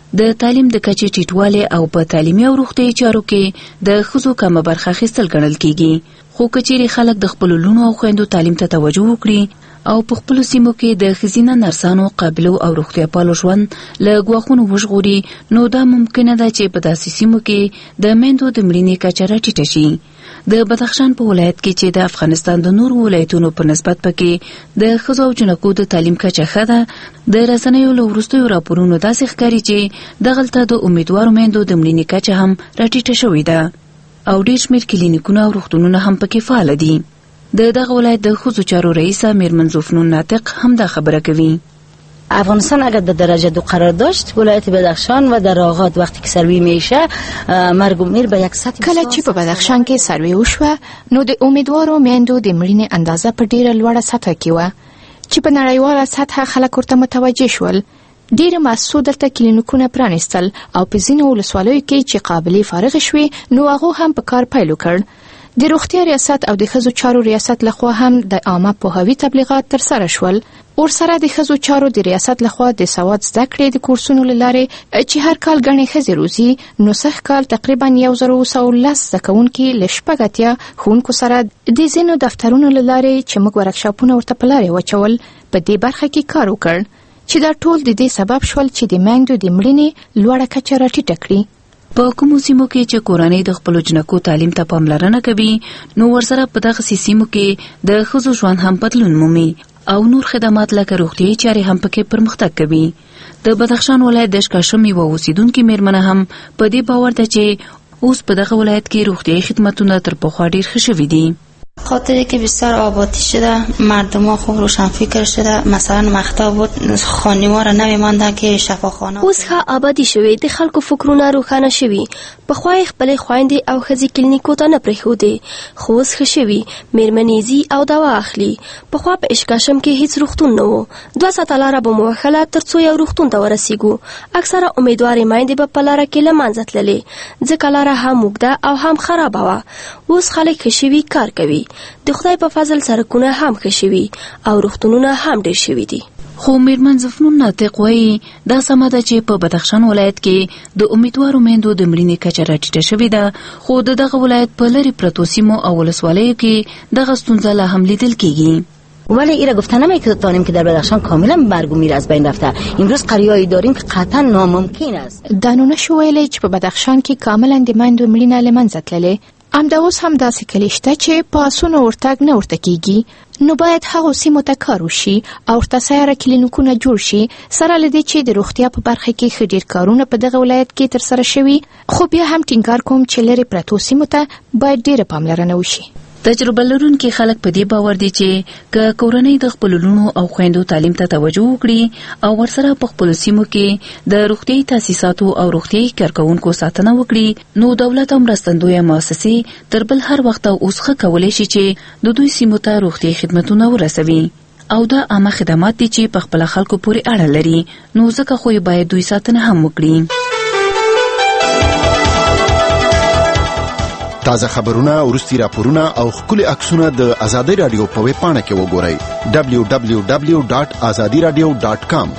د تعلیم د کچې ټیټوالی او په تعلیمي او روغتیايي چارو کې د ښځو کمه برخه اخیستل ګڼل کیږي، خو کچېرې خلک د خپلو لوڼو او خویندو تعلیم ته توجه وکړي او په خپلو سیمو کې د ښځینه نرسانو، قابلو او روغتیاپالو ژوند له ګواښونو وژغوري، نو دا ممکنه ده چې په داسې سیمو کې د میندو د مړینې کچه راټیټه شي. د بدخشان په ولایت کې چې د افغانستان د نورو ولایتونو په نسبت پکې د ښځو او جنکو د تعلیم کچه ښه ده، د رسنیو له وروستیو راپورونو داسې ښکاري چې دغلته د امیدوارو میندو د مړینې کچه هم راټیټه شوې ده او ډېر شمېر کلینیکونه او روغتونونه هم پکې فعال دي. د دغه ولایت د ښځو چارو رئیسه میرمن زوفنون ناطق هم دا خبره کوي.
افغانستان اگر در درجه دو قرار داشت، ولایت بدخشان و در آغاد وقتی که سروی میشه مرگ و میر به یک سطح
کله چې په بدخشان کې سروی وشوه نو د امیدوارو میندو د مړینې اندازه په ډیره لوړه سطح کې وه چې په نړیواله سطح خلک ورته متوجه شول. ډیره محسوس دلته کلینیکونه پرانیستل او په ځینو ولسوالیو کې چې قابلې فارغ شوې نو هغو هم په کار پیل وکړ. د روغتیا ریاست او د ښځو چارو ریاست لخوا هم د عامه پوهاوي تبلیغات ترسره شول. ورسره د ښځو چارو د ریاست لخوا د سواد زده کړې د کورسونو له لارې چې هر کال ګڼې ښځې روزي، نو سږ کال تقریبا یو زر اوه سوه لس زده کوونکي له شپږ اتیا ښوونکو سره د ځینو دفترونو له لارې چې موږ ورکشاپونه ورته په لارې واچول په دې برخه کې کار وکړ چې دا ټول د دې سبب شول چې د میندو د مړینې لوړه کچه راټیټه کړي.
په کومو سیمو کې چې کورنۍ د خپلو جنکو تعلیم ته پاملرنه کوي نو ورسره په دغه سیمو کې د ښځو ژوند هم بدلون مومي او نور خدمات لکه روغتیايي چارې هم پکې پرمختګ کوي. د بدخشان ولایت د شکاشم یوه اوسیدونکې میرمنه هم په دې باور ده چې اوس په دغه ولایت کې روغتیايي خدمتونه تر پخوا ډیر ښه شوي دي.
خاطری که بسیار آبادی شده، مردم ها خوب روشن فکر شده، مثلا مختا بود خانیما را نمیماندن که شفاخانه
اوس ښه آبادی شوی، د خلکو فکرونه روښانه شوي. پخوا یې خپلې خویندې او ښځې کلینیکو ته نه پرېښودې، خو اوس ښه شوي، میرمنې ځي او دوا اخلي. پخوا په اشکاشم کې هیڅ روغتون نه و، دوه ساعته لاره به مو وهله تر څو یو روغتون ته ورسېږو. اکثره امیدوارې میندې به په لاره کې له منځه تللې، ځکه لاره هم اوږده او هم خرابه وه. اوس خلک ښه شوي، کار کوي. د خدای په فضل سرکونه هم ښه شوي او روغتونونه هم ډیر شوي دي.
خو میرمن زفنون ناطق وایي دا سمه ده چې په بدخشان ولایت کې د امیدوارو میندو د مړینې کچه راټیټه شوې ده، خو د دغه ولایت په لرې پرتو سیمو او ولسوالیو کې دغه ستونزه لا هم لیدل کیږي.
ولی ایره گفتن نمیتونیم که در بدخشان کاملا مرگ و میر از بین رفته. امروز قریایی داریم که قطعا ناممکن است.
دانو نشو ویلی چې په بدخشان کې کاملا د میندو مړینه له منځه تللې. همدا اوس هم داسې کلی شته چې په آسونو ورتګ نه ورته کیږي، نو باید هغو سیمو ته کار وشي او ورته سیاره کلینیکونه جوړ شي، سره له دې چې د روغتیا په برخه کې ښه ډېر کارونه په دغه ولایت کې ترسره شوي. خو بیا هم ټینګار کوم چې لرې پرتو سیمو ته باید ډېره پاملرنه وشي.
تجربه لرونکي خلک په دې باور دي چې که کورنۍ د خپلو لوڼو او خویندو تعلیم ته توجه وکړي او ورسره په خپلو سیمو کې د روغتیايي تاسیساتو او روغتیايي کارکوونکو ساتنه وکړي، نو دولت او مرستندویه مؤسسې تر بل هر وخت اوس ښه کولی شي چې د دوی سیمو ته روغتیايي خدمتونه ورسوي. او دا عامه خدمات دي چې په خپله خلکو پورې اړه لري، نو ځکه خو باید دوی ساتنه هم وکړي.
تازه خبرونه، وروستي راپورونه او ښکلي عکسونه د آزادۍ رادیو په ویب پاڼه کې وګورئ دبلیو دبلیو دبلیو ډاټ ازادي رادیو ډاټ کام.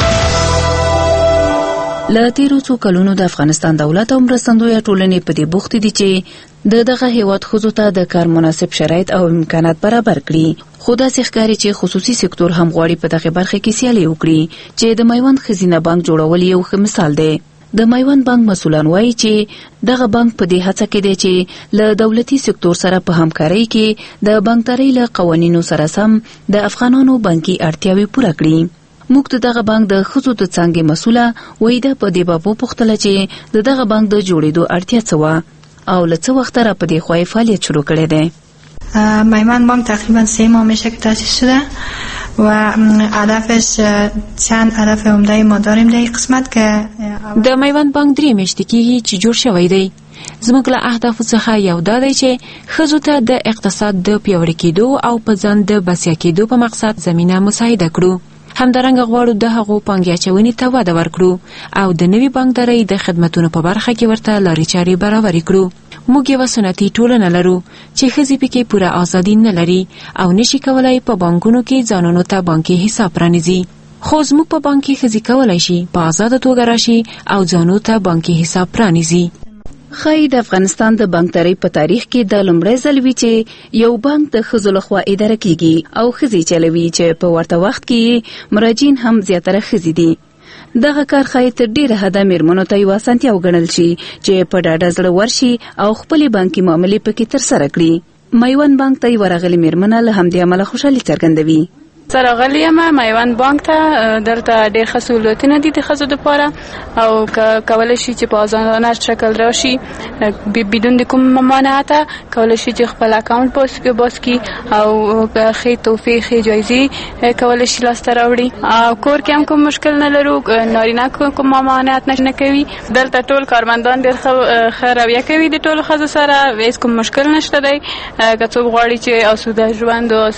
له تیرو څو کلونو د افغانستان دولت او مرستندویه ټولنې په دې بوختې دي چې د دغه هیواد ښځو ته د کار مناسب شرایط او امکانات برابر کړي، خو داسې ښکاري چې خصوصي سکتور هم غواړي په دغه برخه کې سیالي وکړي، چې د میوند ښځینه بانک جوړول یو ښه مثال دی. د میوند بانک مسؤلان وایي چې دغه بانک په دې هڅه کې دی چې له دولتي سکتور سره په همکارۍ کې د بانکدارۍ له قوانینو سره سم د افغانانو بانکي اړتیاوې پوره کړي. موږ د دغه بانک د ښځو د څانګې مسؤله وحیده په دې باب وپوښتله چې د دغه بانک د جوړېدو اړتیا څه وه او له څه وخته را په دې خوا یې فعالیت شروع کړی دی.
میوند بانک تقریبا سه ماه میشه که تأسیس شده و هدفش چند هدف عمده ما داریم در این قسمت که
د میوند بانک درې میاشتې کېږي چې جوړ شوی دی. زموږ له اهدافو څخه یو دا دی چې ښځو ته د اقتصاد د پیاوړي کېدو او په ځان د بسیا کېدو په مقصد زمینه مساعده کړو. همدارنګه غواړو د هغو پانګې اچونې ته وده ورکړو او د نوي بانکدارۍ د خدمتونو په برخه کې ورته لارې چارې برابرې کړو. موږ یوه سنتي ټولنه لرو چې ښځې پکې پوره ازادي نه لري او نشي کولای په بانکونو کې ځانونو ته بانکي حساب پرانیزي. خو زموږ په بانک کې ښځې کولی شي په آزاده توګه راشي او ځانو ته بانکي حساب پرانیزي.
خای د افغانستان د بانکدارۍ په تاریخ کې د لومړی ځل وی چې یو بانک د ښځو لخوا اداره کیږي او ښځې چلوي چې په ورته وخت کې مراجعین هم زیاتره ښځې دي. دغه کار خای تر ډیره حده میرمنو ته یو اسانتیا وګڼل شي چې په ډاډه زړه ورشي او خپلې بانکي معاملې پکې ترسره کړي. میوند بانک ته ورغلې میرمنه له همدې امله خوشحالي څرګندوي.
سره غلی یم میوند بانک ته، دلته ډېر ښه سهولتونه دي د ښځو دپاره او کولی شي چې په ازادانه شکل راشي بدون د کوم ممانعته، کولی شي چې خپل اکاونټ باز کړي او ښې تحفې ښې جایزې کولی شي لاسته راوړي او کور کې هم کوم مشکل نه لرو، نارینه کوم ممانعت نه کوي. دلته ټول کارمندان ډېر ښه رویه کوي د ټولو ښځو سره، هېڅ کوم مشکل نشته دی. که څوک غواړي چې آسوده ژوند او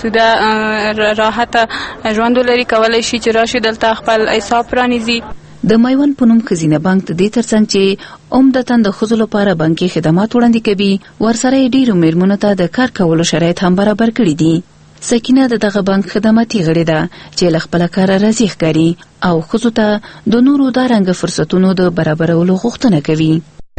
آسوده راحته ژوند ولري کولی شي چې راشي دلته خپل حساب پرانیزي.
د میوند په نوم ښځینه بانک د دې ترڅنګ چې عمدتاً د ښځو لپاره بانکي خدمات وړاندې کوي، ورسره یې ډېرو میرمنو ته د کار کولو شرایط هم برابر کړي دي. سکینه د دغه بانک خدماتي غړې ده چې له خپله کاره راضي ښکاري او ښځو ته د نورو دارنګه فرصتونو د برابرولو غوښتنه کوي.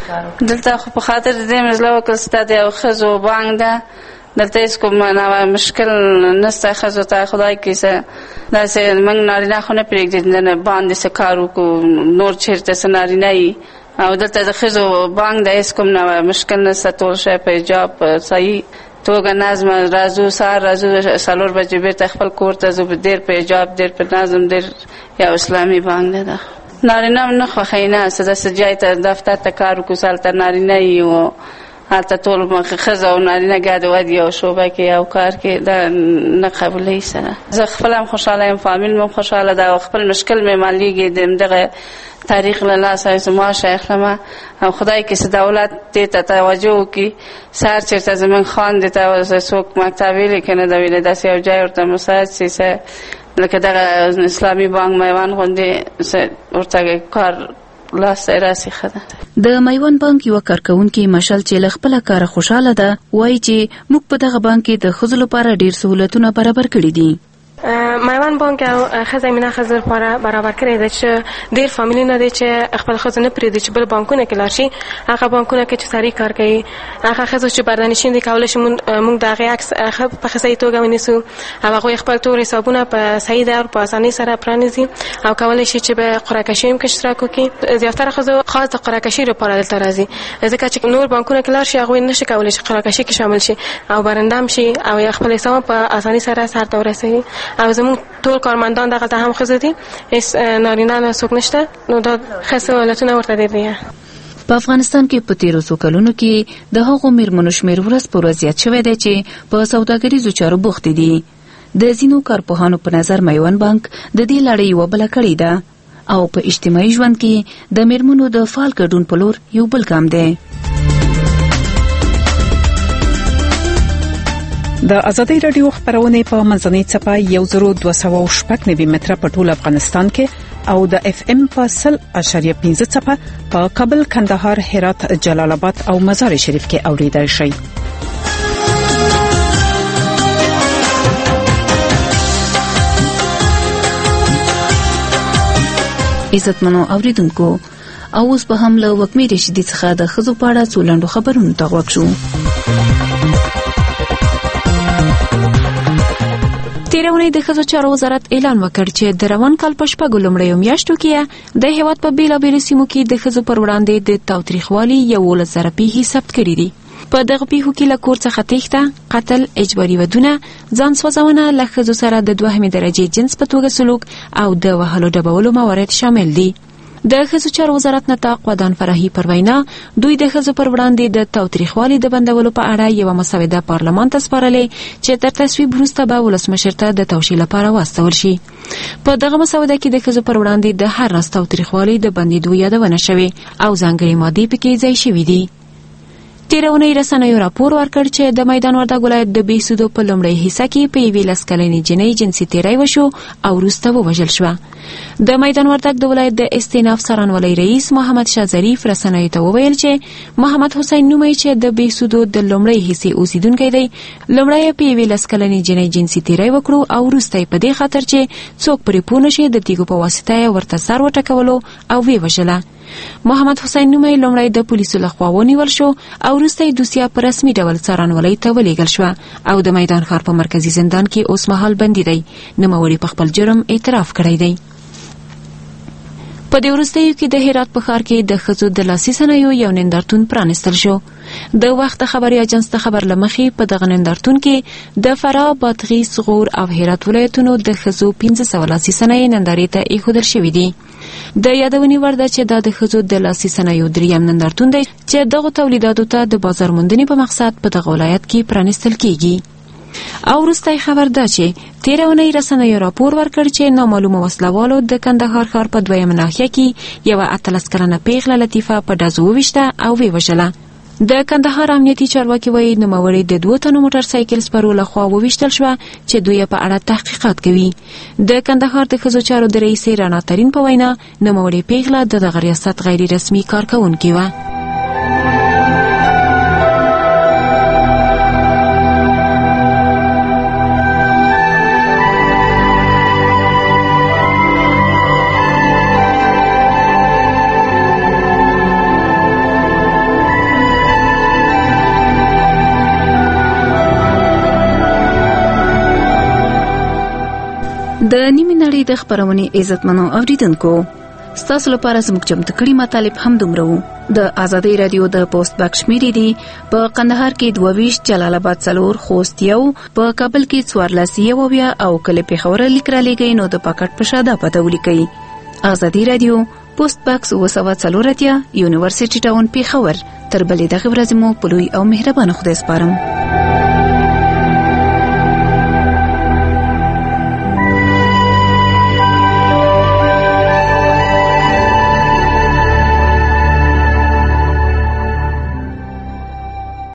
دلته خو په خاطر د دې مزله وکړل ستا د یو ښځو بانک ده، دلته هیڅ کوم مشکل نشته ښځو ته. خدای کړي داسې موږ نارینه خو نه پرېږدي نه باندې څه کار وکړو، نور چېرته څه نارینه وي او دلته د ښځو بانک د هیڅ کوم مشکل نشته. ټول شی په حجاب په صحیح توګه نظم راځو، سهار راځو څلور بجې بېرته خپل کور ته ځو، ډېر په حجاب ډېر په نظم، ډېر یو اسلامي بانک دی. نارینه هم نه خوښوي، نه څه داسې ځای ته دفتر ته کار وکړو هلته نارینه وي او هلته ټول ښځه او نارینه ګډ وډ یو شعبه کې یو کار کې دا نه قبولوي سره. زه خپله هم خوشحاله یم، فامیل مې هم خوشحاله ده او خپل مشکل مې معلومیږي د همدغه تاریخ له لاسه زما شیخ لمه او خدای کې څه دولت دې ته توجه وکړي. سهار چېرته زموږ خاندې ته څوک مکتب ویلی که نه ده ویلی، داسې یو ځای ورته مساعد شي لکه دغه اسلامي بانک میوند غوندې ورته کار لاسته راسي ښه ده.
د میوند بانک یوه کارکوونکې مشل چې له خپله کاره خوشحاله ده وایي چې موږ په دغه بانک کې د ښځو لپاره ډېر سهولتونه برابر کړي دي.
میوند بانک او ښځه مینه ښځو لپاره برابر کړی دی چې ډېر فامیلونه دی چې خپل ښځو نه پرېږدي چې بل بانکونه کې لاړ شي. هغه بانکونه کې چې سړي کار کوي، هغه ښځو چې بردانشین دي کولی شي موږ د هغې عکس په ښه صحیح توګه ونیسو او هغوی خپل ټول حسابونه په صحیح ډول په اسانۍ سره پرانیزي او کولی شي چې په قرعه کشي هم کې اشتراک وکړي. زیاتره ښځو خاص د قرعه کشي لپاره دلته راځي، ځکه چې نور بانکونه کې لاړ شي هغوی نه شي کولی چې قرعه کشي کې شامل شي او برنده هم شي او خپل حساب په اسانۍ سره سر ته ورسوي. او زموږ ټول کارمندان دغلته هم ښځې دي، هېڅ نارینه نه څوک نشته، نو دا ښه سهولتونه ورته ډېر دي.
په افغانستان کې په تیرو څو کلونو کې د هغو میرمنو شمېر ورځ په ورځ زیات شوی دی چې په سوداګریزو چارو بوختې دي. د ځینو کارپوهانو په نظر میوند بانک د دې لړۍ یوه بله کړۍ ده او په اجتماعي ژوند کې د میرمنو د فعال ګډون په لور یو بل ګام دی.
د ازادۍ راډیو خپرونې په منځنۍ څپه یو زرو دوه سوه شپږ نوي متره په ټول افغانستان کې او د اف ام په سل اشاریه پنځه څپه په کابل، کندهار، هرات، جلال آباد او مزار شریف کې اوریدای شئ.
عزتمنو اوریدونکو، او اوس به هم له وکمې رشیدي څخه د ښځو په اړه څو لنډو خبرونو ته غوږ شو.
تېره اونۍ د ښځو چارو وزارت اعلان وکړ چې د روان کال په شپږو لومړیو میاشتو کې د هېواد په بېلابېلو سیمو کې د ښځو پر وړاندې د تاوتریخوالي یولس زره پیښې ثبت کړي دي. په دغه پیښو کې له کور څخه تېښته، قتل، اجباري ودونه، ځان سوځونه، له ښځو سره د دوهمې درجې جنس په توګه سلوک او د وهلو ډبولو موارد شامل دي. د ښځو چارو وزارت نطاق ودان فرحي پر وینا دوی د ښځو پر وړاندې د تاوتریخوالي د بندولو په اړه یوه مسوده پارلمان ته سپارلې چې تر تصویب وروسته به ولسمشر ته د توشیح لپاره واستول شي. په دغه مسوده کې د ښځو پر وړاندې د هر راز تاوتریخوالي د بندېدو یادونه شوې او ځانګړې مادې پکې ځای شوي دي. تېره اونۍ رسنیو راپور ورکړ چې د میدان وردګ ولایت د بهسودو په لومړۍ حصه کې په یوې لس کلنې جنۍ جنسي تېری وشو او وروسته ووژل شوه. د میدان وردګ د ولایت د استیناف څارنوالۍ رئیس محمد شاه ظریف رسنیو ته وویل چې محمد حسین نومی چې د بهسودو د لومړۍ حصې اوسیدونکی دی لومړی په یوې لس کلنې جنۍ جنسي تیری وکړو او وروسته یې په دې خاطر چې څوک پرې پوه نشي د تیږو په واسطه یې ورته سر وټکولو او ویې وژله. محمد حسین نومی لومړی د پولیسو لخوا ونیول شو او وروسته یې دوسیه په رسمي ډول څارنوالۍ ته ولېږل شوه او د میدان ښار په مرکزي زندان کې اوس مهال بندي دی. نوموړي په خپل جرم اعتراف کړی دی. په دې وروستیو کې د هرات په ښار کې د ښځو د لاسي صنایعو یو نندارتون پرانیستل شو. د وخت خبري اجنس ته خبر له مخې په دغه نندارتون کې د فراه، بادغیس، غور او هرات ولایتونو د ښځو پنځه سوه لاسي صنایع نندارې ته ایښودل شوي دي. د یادونې وړ ده چې دا د ښځو د لاسي صنایعو دریم نندارتون دی چې دغو تولیداتو ته د بازار موندنې په مقصد په دغه ولایت کې پرانیستل کیږي. او وروستی خبر ده چې تېره اونۍ رسنیو راپور ورکړ چې نامعلومه وسلوالو د کندهار ښار په دویمه ناحیه کې یوه اتلس کلنه پیغله لطیفه په ډزو وویشته او ویې وژله. د کندهار امنیتي چارواکي وایي نوموړې د دوو تنو موټر سایکل سپرو لخوا وویشتل شوه چې دوی په اړه تحقیقات کوي. د کندهار د ښځو چارو د رئیسې رانا ترین په وینا نوموړې پیغله د دغه ریاست غیر رسمي کارکوونکې وه.
د نیمې نړۍ د خپرونې عزتمنو اوریدونکو، ستاسو لپاره زموږ چمتو کړي مطالب هم دومره وو. د ازادۍ رادیو د پوسټ باکس شمیرې دي په قندهار کې دوه ویشت، جلال آباد څلور، خوست یو، په کابل کې څوارلس یو اویا او کله پېښور لیک را لېږئ نو د پاکټ په شا دا پته ولیکئ: ازادۍ رادیو پوسټ باکس اوه سوه څلور اتیا، یونیورسټي ټاون پېښور. تر بلې دغې ورځې مو په لوی او مهربانه خدای سپارم.